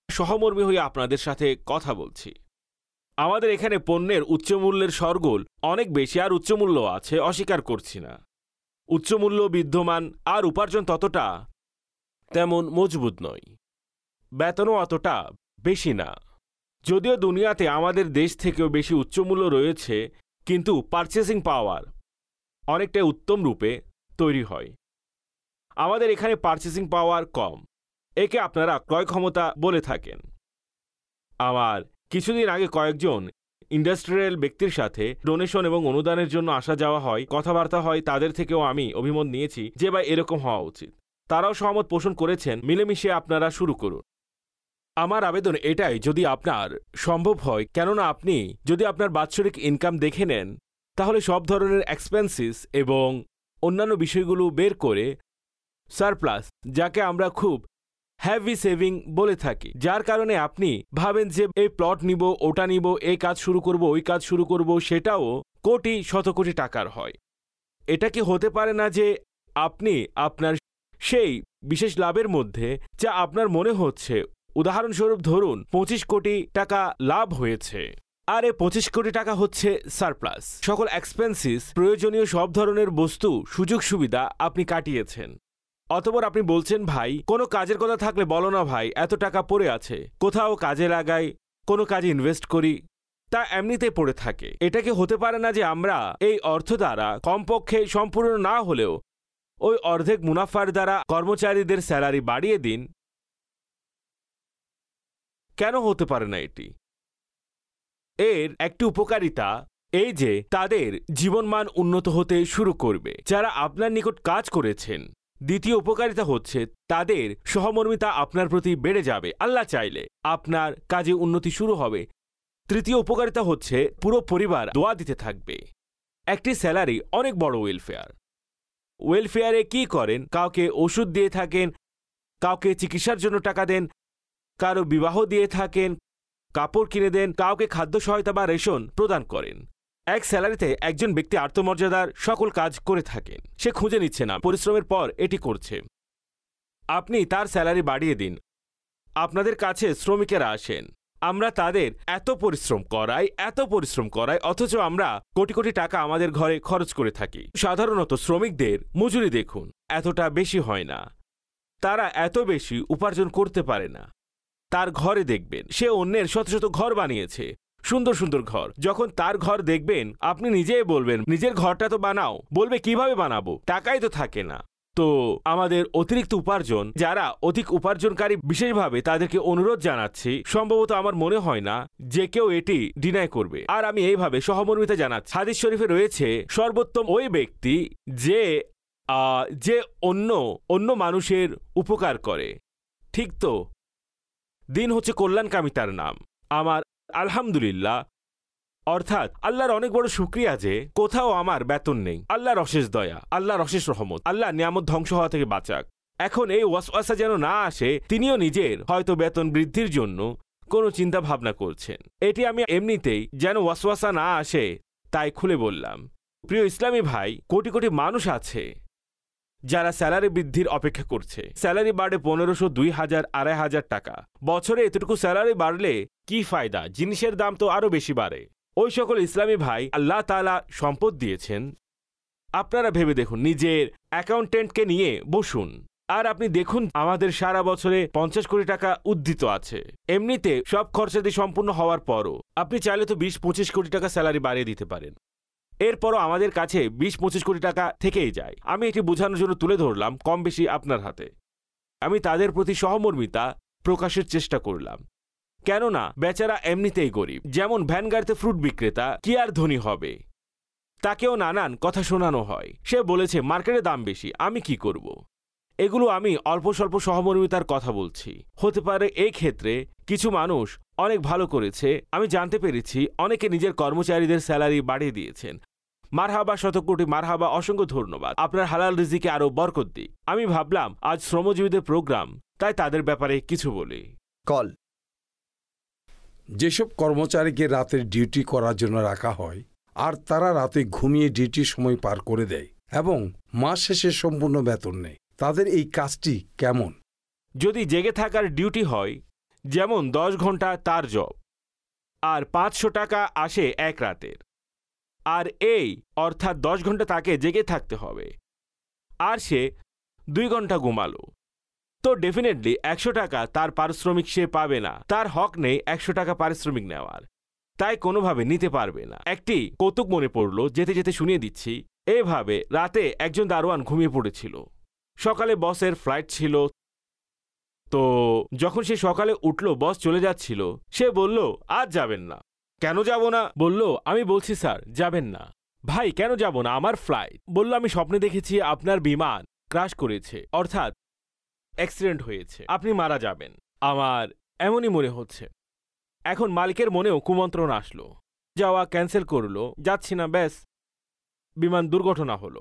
সহমর্মী হয়ে আপনাদের সাথে কথা বলছি। আমাদের এখানে পণ্যের উচ্চমূল্যের সরগোল অনেক বেশি, আর উচ্চমূল্য আছে, অস্বীকার করছি না। উচ্চমূল্য বিদ্যমান, আর উপার্জন ততটা তেমন মজবুত নয়, বেতনও অতটা বেশি না। যদিও দুনিয়াতে আমাদের দেশ থেকেও বেশি উচ্চমূল্য রয়েছে, কিন্তু পারচেসিং পাওয়ার অনেকটাই উত্তম রূপে তৈরি হয়। আমাদের এখানে পারচেসিং পাওয়ার কম, একে আপনারা ক্রয় ক্ষমতা বলে থাকেন। আমার কিছুদিন আগে কয়েকজন ইন্ডাস্ট্রিয়াল ব্যক্তির সাথে ডোনেশন এবং অনুদানের জন্য আসা যাওয়া হয়, কথাবার্তা হয়। তাদের থেকেও আমি অভিমত নিয়েছি যে ভাই এরকম হওয়া উচিত। তারাও সহমত পোষণ করেছেন, মিলেমিশে আপনারা শুরু করুন। আমার আবেদন এটাই, যদি আপনার সম্ভব হয়, কেননা আপনি যদি আপনার বাৎসরিক ইনকাম দেখে নেন, তাহলে সব ধরনের এক্সপেন্সিস এবং অন্যান্য বিষয়গুলো বের করে সারপ্লাস, যাকে আমরা খুব হ্যাভি সেভিং বলে থাকি, যার কারণে আপনি ভাবেন যে এই প্লট নিব, ওটা নিব, এই কাজ শুরু করব, ওই কাজ শুরু করব, সেটাও কোটি শত কোটি টাকার হয়। এটা কি হতে পারে না যে আপনি আপনার সেই বিশেষ লাভের মধ্যে, যা আপনার মনে হচ্ছে, উদাহরণস্বরূপ ধরুন 25 কোটি টাকা লাভ হয়েছে, আর এই 25 কোটি টাকা হচ্ছে সারপ্লাস, সকল এক্সপেন্সিস, প্রয়োজনীয় সব ধরনের বস্তু, সুযোগ সুবিধা আপনি কাটিয়েছেন। অতঃপর আপনি বলছেন, ভাই কোনো কাজের কথা থাকলে বলো না ভাই, এত টাকা পড়ে আছে, কোথাও কাজে লাগাই, কোনো কাজে ইনভেস্ট করি, তা এমনিতে পড়ে থাকে। এটা কি হতে পারে না যে আমরা এই অর্থ দ্বারা কমপক্ষে সম্পূর্ণ না হলেও ওই অর্ধেক মুনাফার দ্বারা কর্মচারীদের স্যালারি বাড়িয়ে দিন? কেন হতে পারে না এটি? এর একটি উপকারিতা এই যে তাদের জীবনমান উন্নত হতে শুরু করবে যারা আপনার নিকট কাজ করেছেন। দ্বিতীয় উপকারিতা হচ্ছে তাদের সহমর্মিতা আপনার প্রতি বেড়ে যাবে, আল্লাহ চাইলে আপনার কাজে উন্নতি শুরু হবে। তৃতীয় উপকারিতা হচ্ছে পুরো পরিবার দোয়া দিতে থাকবে। একটি স্যালারি অনেক বড় ওয়েলফেয়ার। ওয়েলফেয়ারে কি করেন? কাউকে ওষুধ দিয়ে থাকেন, কাউকে চিকিৎসার জন্য টাকা দেন, কারো বিবাহ দিয়ে থাকেন, কাপড় কিনে দেন, কাউকে খাদ্য সহায়তা বা রেশন প্রদান করেন। এক স্যালারিতে একজন ব্যক্তি আত্মমর্যাদার সকল কাজ করে থাকেন। সে খুঁজে নিচ্ছে না, পরিশ্রমের পর এটি করছে। আপনি তার স্যালারি বাড়িয়ে দিন। আপনাদের কাছে শ্রমিকেরা আসেন, আমরা তাদের এত পরিশ্রম করাই, অথচ আমরা কোটি কোটি টাকা আমাদের ঘরে খরচ করে থাকি। সাধারণত শ্রমিকদের মজুরি দেখুন, এতটা বেশি হয় না, তারা এত বেশি উপার্জন করতে পারে না। তার ঘরে দেখবেন সে অন্যের শত শত ঘর বানিয়েছে, সুন্দর সুন্দর ঘর। যখন তার ঘর দেখবেন, আপনি নিজেই বলবেন নিজের ঘরটা তো বানাও। বলবে কিভাবে বানাবো, টাকাই তো থাকে না। তো আমাদের অতিরিক্ত উপার্জন, যারা অধিক উপার্জনকারী, বিশেষভাবে তাদেরকে অনুরোধ জানাচ্ছি, সম্ভবত আমার মনে হয় না যে কেউ এটি ডিনাই করবে। আর আমি এইভাবে সহমর্মিতা জানাচ্ছি। হাদিস শরীফে রয়েছে, সর্বোত্তম ওই ব্যক্তি যে অন্য মানুষের উপকার করে। ঠিক তো, দিন হচ্ছে কল্যাণকামিতার নাম। আমার আলহামদুলিল্লাহ, অর্থাৎ আল্লাহর অনেক বড় শুকরিয়া যে কোথাও আমার বেতন নেই। আল্লাহর অশেষ দয়া, আল্লাহর অশেষ রহমত, আল্লাহ নিয়ামত ধ্বংস হওয়া থেকে বাঁচাক। এখন এই ওয়াসওয়াসা যেন না আসে, তিনিও নিজের হয়তো বেতন বৃদ্ধির জন্য কোনো চিন্তা ভাবনা করছেন। এটি আমি এমনিতেই যেন ওয়াসওয়াসা না আসে তাই খুলে বললাম। প্রিয় ইসলামী ভাই, কোটি কোটি মানুষ আছে যারা স্যালারি বৃদ্ধির অপেক্ষা করছে। স্যালারি বাড়ে 1500, 2000, 2500 টাকা। বছরে এতটুকু স্যালারি বাড়লে কি ফায়দা? জিনিসের দাম তো আরো বেশি বাড়ে। ওই সকল ইসলামী ভাই আল্লাহ তাআলা সম্পদ দিয়েছেন, আপনারা ভেবে দেখুন, নিজের অ্যাকাউন্টেন্টকে নিয়ে বসুন আর আপনি দেখুন আমাদের সারা বছরে 50 কোটি টাকা উদ্ধৃত আছে। এমনিতে সব খরচাদি সম্পূর্ণ হওয়ার পরও আপনি চাইলে তো 20-25 কোটি টাকা স্যালারি বাড়িয়ে দিতে পারেন। এরপরও আমাদের কাছে 20-25 কোটি টাকা থেকেই যায়। আমি এটি বোঝানোর জন্য তুলে ধরলাম, কম বেশি আপনার হাতে। আমি তাদের প্রতি সহমর্মিতা প্রকাশের চেষ্টা করলাম, কেননা বেচারা এমনিতেই গরিব। যেমন ভ্যান গাড়িতে ফ্রুট বিক্রেতা কি আর ধনী হবে, তাকেও নানান কথা শোনানো হয়। সে বলেছে মার্কেটে দাম বেশি, আমি কি করব? এগুলো আমি অল্প স্বল্প সহমর্মিতার কথা বলছি। হতে পারে এই ক্ষেত্রে কিছু মানুষ অনেক ভালো করেছে, আমি জানতে পেরেছি অনেকে নিজের কর্মচারীদের স্যালারি বাড়িয়ে দিয়েছেন। মারহাবা, শতকোটি মারহাবা, অসংখ্য ধন্যবাদ। আপনার হালাল রিজিকে আরো বরকত দিক। আমি ভাবলাম আজ শ্রমজীবীদের প্রোগ্রাম, তাই তাদের ব্যাপারে কিছু বলি। কল। যেসব কর্মচারীকে রাতের ডিউটি করার জন্য রাখা হয় আর তারা রাতে ঘুমিয়ে ডিউটির সময় পার করে দেয় এবং মাস শেষে সম্পূর্ণ বেতন নেয়, তাদের এই কাজটি কেমন? যদি জেগে থাকার ডিউটি হয়, যেমন 10 ঘন্টা তার জব, আর 500 টাকা আসে এক রাতের। আর এই অর্থাৎ 10 ঘন্টা তাকে জেগে থাকতে হবে, আর সে 2 ঘন্টা ঘুমালো, তো ডেফিনেটলি 100 টাকা তার পারিশ্রমিক সে পাবে না। তার হক নেই 100 টাকা পারিশ্রমিক নেওয়ার, তাই কোনোভাবে নিতে পারবে না। একটি কৌতুক মনে পড়ল, যেতে যেতে শুনিয়ে দিচ্ছি। এভাবে রাতে একজন দারোয়ান ঘুমিয়ে পড়েছিল। সকালে বসের ফ্লাইট ছিল, তো যখন সে সকালে উঠল বস চলে যাচ্ছিল, সে বলল আজ যাবেন না। কেন যাব না? বলল আমি বলছি স্যার যাবেন না। ভাই কেন যাব না, আমার ফ্লাইট। বলল আমি স্বপ্নে দেখেছি আপনার বিমান ক্র্যাশ করেছে, অর্থাৎ অ্যাক্সিডেন্ট হয়েছে, আপনি মারা যাবেন। আমার এমনই মনে হচ্ছে। এখন মালিকের মনেও কুমন্ত্রণ আসলো, যাওয়া ক্যান্সেল করলো, যাচ্ছি না, ব্যাস বিমান দুর্ঘটনা হলো।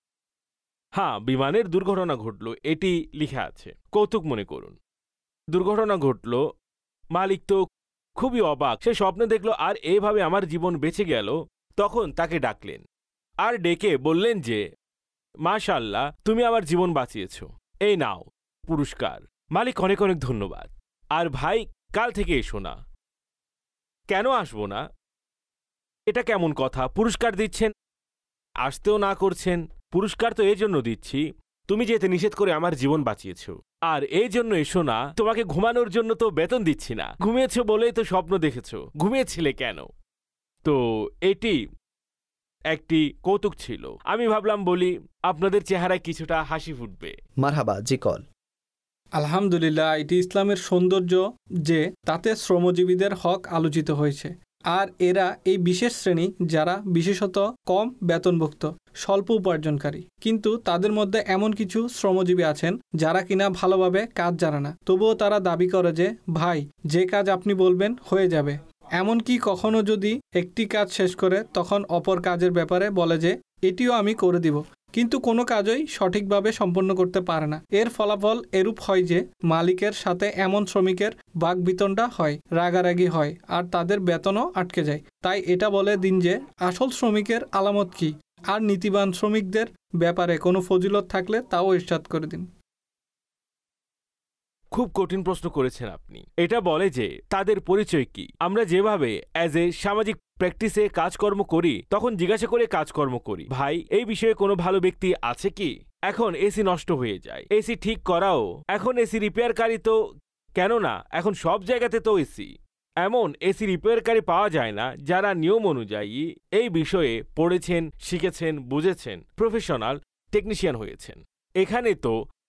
হ্যাঁ, বিমানের দুর্ঘটনা ঘটল, এটি লিখা আছে, কৌতুক মনে করুন। দুর্ঘটনা ঘটল, মালিক তো খুবই অবাক, সে স্বপ্নে দেখল আর এভাবে আমার জীবন বেঁচে গেল। তখন তাকে ডাকলেন আর ডেকে বললেন যে মাশাআল্লাহ, তুমি আমার জীবন বাঁচিয়েছ, এই নাও পুরস্কার। মালিক অনেক অনেক ধন্যবাদ। আর ভাই কাল থেকে এসো না। কেন আসবো না? এটা কেমন কথা? পুরস্কার দিচ্ছেন, আসতেও না করছেন। পুরস্কার তো এই জন্য দিচ্ছি, তুমি যেতে নিষেধ করে আমার জীবন বাঁচিয়েছ, আর এই জন্য এসো না। তোমাকে ঘুমানোর জন্য তো বেতন দিচ্ছি না, ঘুমিয়েছ বলেই তো স্বপ্ন দেখেছ, ঘুমিয়েছিলে কেন? তো এটি একটি কৌতুক ছিল। আমি ভাবলাম বলি, আপনাদের চেহারায় কিছুটা হাসি ফুটবে। মারহাবা, জি কল। আলহামদুলিল্লাহ, এটি ইসলামের সৌন্দর্য যে তাতে শ্রমজীবীদের হক আলোচিত হয়েছে। আর এরা এই বিশেষ শ্রেণী যারা বিশেষত কম বেতনভুক্ত, স্বল্প উপার্জনকারী, কিন্তু তাদের মধ্যে এমন কিছু শ্রমজীবী আছেন যারা কিনা ভালোভাবে কাজ জানে না, তবুও তারা দাবি করে যে ভাই যে কাজ আপনি বলবেন হয়ে যাবে। এমনকি কখনো যদি একটি কাজ শেষ করে তখন অপর কাজের ব্যাপারে বলে যে এটিও আমি করে দিব, কিন্তু কোনো কাজই সঠিকভাবে সম্পন্ন করতে পারে না। এর ফলাফল এরূপ হয় যে মালিকের সাথে এমন শ্রমিকের বাকবিতণ্ডা হয়, রাগারাগি হয়, আর তাদের বেতনও আটকে যায়। তাই এটা বলে দিন যে আসল শ্রমিকের আলামত কি, আর নীতিবান শ্রমিকদের ব্যাপারে কোনো ফজিলত থাকলে তাও ইরশাদ করে দিন। খুব কঠিন প্রশ্ন করেছেন আপনি। এটা বলে যে তাদের পরিচয় কি। আমরা যেভাবে অ্যাজ এ সামাজিক প্র্যাকটিসে কাজকর্ম করি, তখন জিজ্ঞাসা করে কাজকর্ম করি, ভাই এই বিষয়ে কোনো ভালো ব্যক্তি আছে কি? এখন এসি নষ্ট হয়ে যায়, এসি ঠিক করাও, এখন এসি রিপেয়ারকারী তো, কেননা এখন সব জায়গাতে তো এসি, এমন এসি রিপেয়ারকারী পাওয়া যায় না যারা নিয়ম অনুযায়ী এই বিষয়ে পড়েছেন, শিখেছেন, বুঝেছেন, প্রফেশনাল টেকনিশিয়ান হয়েছেন। এখানে তো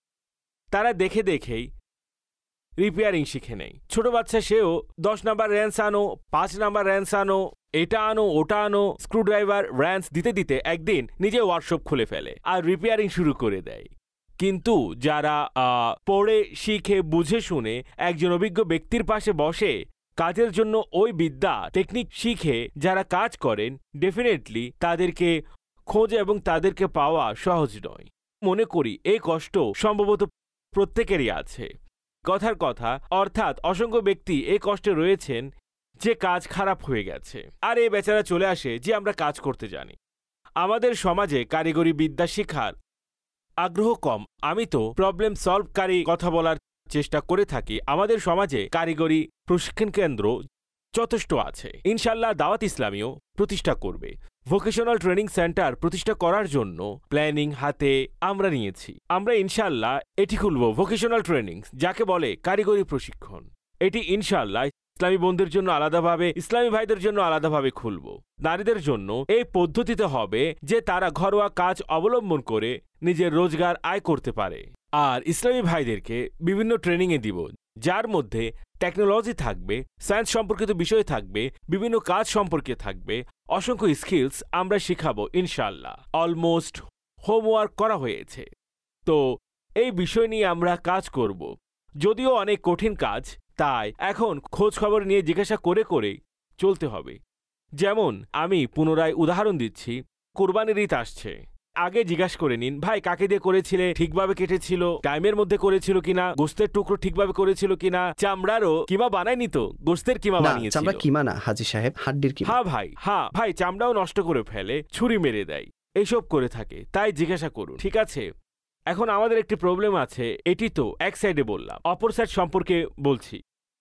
তারা দেখে দেখেই রিপেয়ারিং শিখে নেই। ছোট বাচ্চা সেও 10 নাম্বার র্যান্স আনো, 5 নাম্বার র্যান্স আনো, এটা আনো, ওটা আনো, স্ক্রুড্রাইভার র্যান্স দিতে দিতে একদিন নিজে ওয়ার্কশপ খুলে ফেলে আর রিপেয়ারিং শুরু করে দেয়। কিন্তু যারা পড়ে শিখে বুঝে শুনে একজন অভিজ্ঞ ব্যক্তির পাশে বসে কাজের জন্য ওই বিদ্যা টেকনিক শিখে যারা কাজ করেন, ডেফিনেটলি তাদেরকে খোঁজা এবং তাদেরকে পাওয়া সহজ নয়। মনে করি এই কষ্ট সম্ভবত প্রত্যেকেরই আছে। কথার কথা, অর্থাৎ অসংখ্য ব্যক্তি এই কষ্টে রয়েছেন যে কাজ খারাপ হয়ে গেছে, আর এই বেচারা চলে আসে যে আমরা কাজ করতে জানি। আমাদের সমাজে কারিগরি বিদ্যা শেখার আগ্রহ কম। আমি তো প্রবলেম সলভকারী কথা বলার চেষ্টা করে থাকি। আমাদের সমাজে কারিগরি প্রশিক্ষণ কেন্দ্র যথেষ্ট আছে। ইনশাল্লাহ দাওয়াত ইসলামীও প্রতিষ্ঠা করবে। ভোকেশনাল ট্রেনিং সেন্টার প্রতিষ্ঠা করার জন্য প্ল্যানিং হাতে আমরা নিয়েছি। আমরা ইনশাল্লাহ এটি খুলব, ভোকেশনাল ট্রেনিং, যাকে বলে কারিগরি প্রশিক্ষণ। এটি ইনশাল্লাহ ইসলামী বন্ধুদের জন্য আলাদাভাবে, ইসলামী ভাইদের জন্য আলাদাভাবে খুলব। নারীদের জন্য এই পদ্ধতিতে হবে যে তারা ঘরোয়া কাজ অবলম্বন করে নিজের রোজগার আয় করতে পারে। আর ইসলামী ভাইদেরকে বিভিন্ন ট্রেনিংয়ে দিব, যার মধ্যে টেকনোলজি থাকবে, সায়েন্স সম্পর্কিত বিষয় থাকবে, বিভিন্ন কাজ সম্পর্কে থাকবে, অসংখ্য স্কিলস আমরা শিখাবো ইনশাল্লাহ। অলমোস্ট হোমওয়ার্ক করা হয়েছে, তো এই বিষয় নিয়ে আমরা কাজ করব। যদিও অনেক কঠিন কাজ, তাই এখন খোঁজ খবর নিয়ে জিজ্ঞাসা করে করে চলতে হবে। যেমন আমি পুনরায় উদাহরণ দিচ্ছি, কোরবানির ঈদ আসছে, আগে জিজ্ঞাসা করে নিন ভাই কাকে দিয়ে করেছিলে, ঠিকভাবে কেটেছিল, টাইমের মধ্যে করেছিল কিনা, গোস্তের টুকরো ঠিকভাবে করেছিল কিনা, চামড়ারও কিমা বানায়নি তো, গোস্তের কিমা বানিয়েছিল। চামড়া কিমা না হাজী সাহেব, হাড্ডির কিমা। হ্যাঁ ভাই চামড়াও নষ্ট করে ফেলে, ছুরি মেরে দেয়, এইসব করে থাকে, তাই জিজ্ঞাসা করুন। ঠিক আছে, এখন আমাদের একটি প্রবলেম আছে, এটি তো এক সাইডে বললাম, অপর সাইড সম্পর্কে বলছি।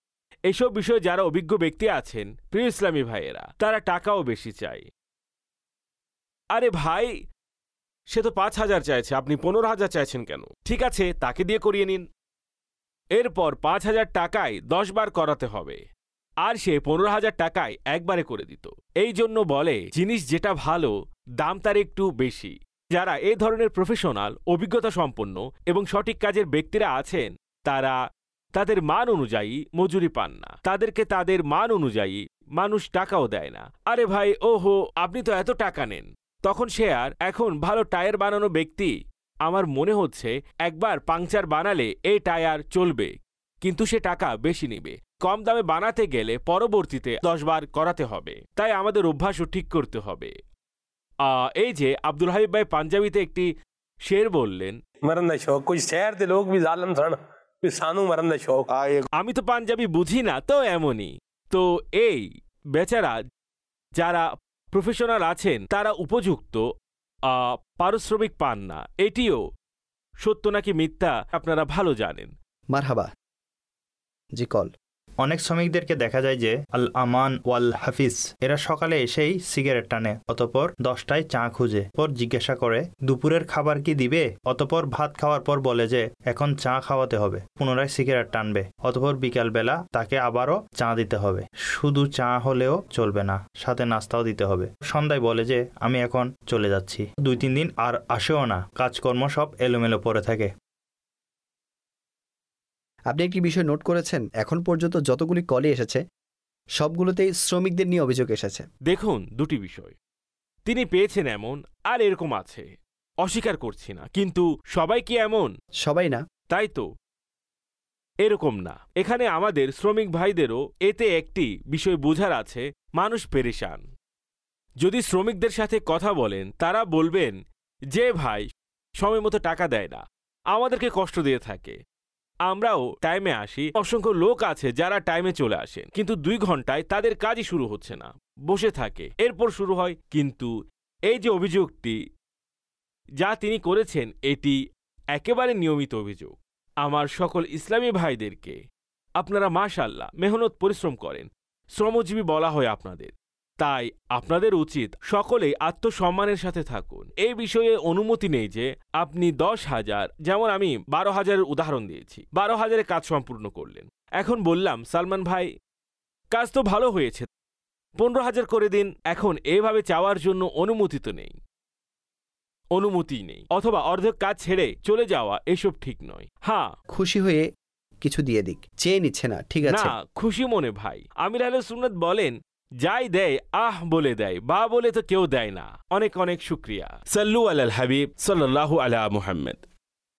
এসব বিষয়ে যারা অভিজ্ঞ ব্যক্তি আছেন, প্রিয় ইসলামী ভাইয়েরা, তারা টাকাও বেশি চায়। আরে ভাই, সে তো 5,000 চাইছে, আপনি 15,000 চাইছেন কেন? ঠিক আছে, তাকে দিয়ে করিয়ে নিন। এরপর 5,000 টাকায় 10 বার করাতে হবে, আর সে 15,000 টাকায় একবারে করে দিত। এই জন্য বলে, জিনিস যেটা ভালো দাম তার একটু বেশি। যারা এই ধরনের প্রফেশনাল, অভিজ্ঞতা সম্পন্ন এবং সঠিক কাজের ব্যক্তিরা আছেন, তারা তাদের মান অনুযায়ী মজুরি পান না, তাদেরকে তাদের মান অনুযায়ী মানুষ টাকাও দেয় না। আরে ভাই, ওহো, আপনি তো এত টাকা নেন। তখন সে আর এখন ভালো টায়ার বানানো ব্যক্তি, আমার মনে হচ্ছে একবার পাংচার বানালে এই টায়ার চলবে, কিন্তু সে টাকা বেশি নিবে। কম দামে বানাতে গেলে পরবর্তীতে 10 বার করাতে হবে। তাই আমাদের অভ্যাসও ঠিক করতে হবে। এই যে আব্দুল হাবিব ভাই পাঞ্জাবিতে একটি শের বললেন, আমি তো পাঞ্জাবি বুঝি না, তো এমনই। তো এই বেচারা যারা প্রফেশনাল আছেন, তারা উপযুক্ত পারিশ্রমিক পান না। এটিও সত্য নাকি মিথ্যা আপনারা ভালো জানেন। মারহাবা জি, কল। অনেক শ্রমিকদেরকে দেখা যায় যে আল আমান ওয়াল হাফিজ এরা সকালে এসেই সিগারেট টানে, অতপর 10টায় চা খুঁজে, পর জিজ্ঞাসা করে দুপুরের খাবার কি দিবে, অতপর ভাত খাওয়ার পর বলে যে এখন চা খাওয়াতে হবে, পুনরায় সিগারেট টানবে, অতপর বিকালবেলা তাকে আবারও চা দিতে হবে। শুধু চা হলেও চলবে না, সাথে নাস্তাও দিতে হবে। সন্ধ্যায় বলে যে আমি এখন চলে যাচ্ছি। 2-3 দিন আর আসেও না, কাজকর্ম সব এলোমেলো পড়ে থাকে। আপনি একটি বিষয় নোট করেছেন, এখন পর্যন্ত যতগুলি কলই এসেছে সবগুলোতেই শ্রমিকদের নিয়ে অভিযোগ এসেছে। দেখুন, দুটি বিষয় তিনি পেয়েছেন এমন, আর এরকম আছে, অস্বীকার করছি না, কিন্তু সবাই কি এমন? সবাই না। তাই তো, এরকম না। এখানে আমাদের শ্রমিক ভাইদেরও এতে একটি বিষয় বোঝার আছে, মানুষ পেরেশান। যদি শ্রমিকদের সাথে কথা বলেন, তারা বলবেন যে ভাই সময় মতো টাকা দেয় না, আমাদেরকে কষ্ট দিয়ে থাকে। আমরাও টাইমে আসি, অসংখ্য লোক আছে যারা টাইমে চলে আসেন, কিন্তু 2 ঘন্টায় তাদের কাজই শুরু হচ্ছে না, বসে থাকে, এরপর শুরু হয়। কিন্তু এই যে অভিযোগটি যা তিনি করেছেন, এটি একেবারে নিয়মিত অভিযোগ। আমার সকল ইসলামী ভাইদেরকে, আপনারা মাশাআল্লাহ মেহনত পরিশ্রম করেন, শ্রমজীবী বলা হয় আপনাদের। তাই আপনাদের উচিত সকলেই আত্মসম্মানের সাথে থাকুন। এই বিষয়ে অনুমতি নেই যে আপনি 10,000, যেমন আমি 12,000-এর উদাহরণ দিয়েছি, 12,000-এ কাজ সম্পূর্ণ করলেন। এখন বললাম, সালমান ভাই কাজ তো ভালো হয়েছে, 15,000 করে দিন। এখন এভাবে চাওয়ার জন্য অনুমতি তো নেই, অনুমতি নেই, অথবা অর্ধেক কাজ ছেড়ে চলে যাওয়া, এসব ঠিক নয়। হ্যাঁ, খুশি হয়ে কিছু দিয়ে দিক, চেয়ে নিচ্ছে না, ঠিক আছে? না, খুশি মনে ভাই। আমির আহলে সুন্নাত বলেন, যাই দেয় আহ বলে দেয়, বা বলে তো কেউ দেয় না। অনেক অনেক শুকরিয়া। সাল্লু আলাল হাবিব সাল্লাল্লাহু আলা মুহাম্মদ।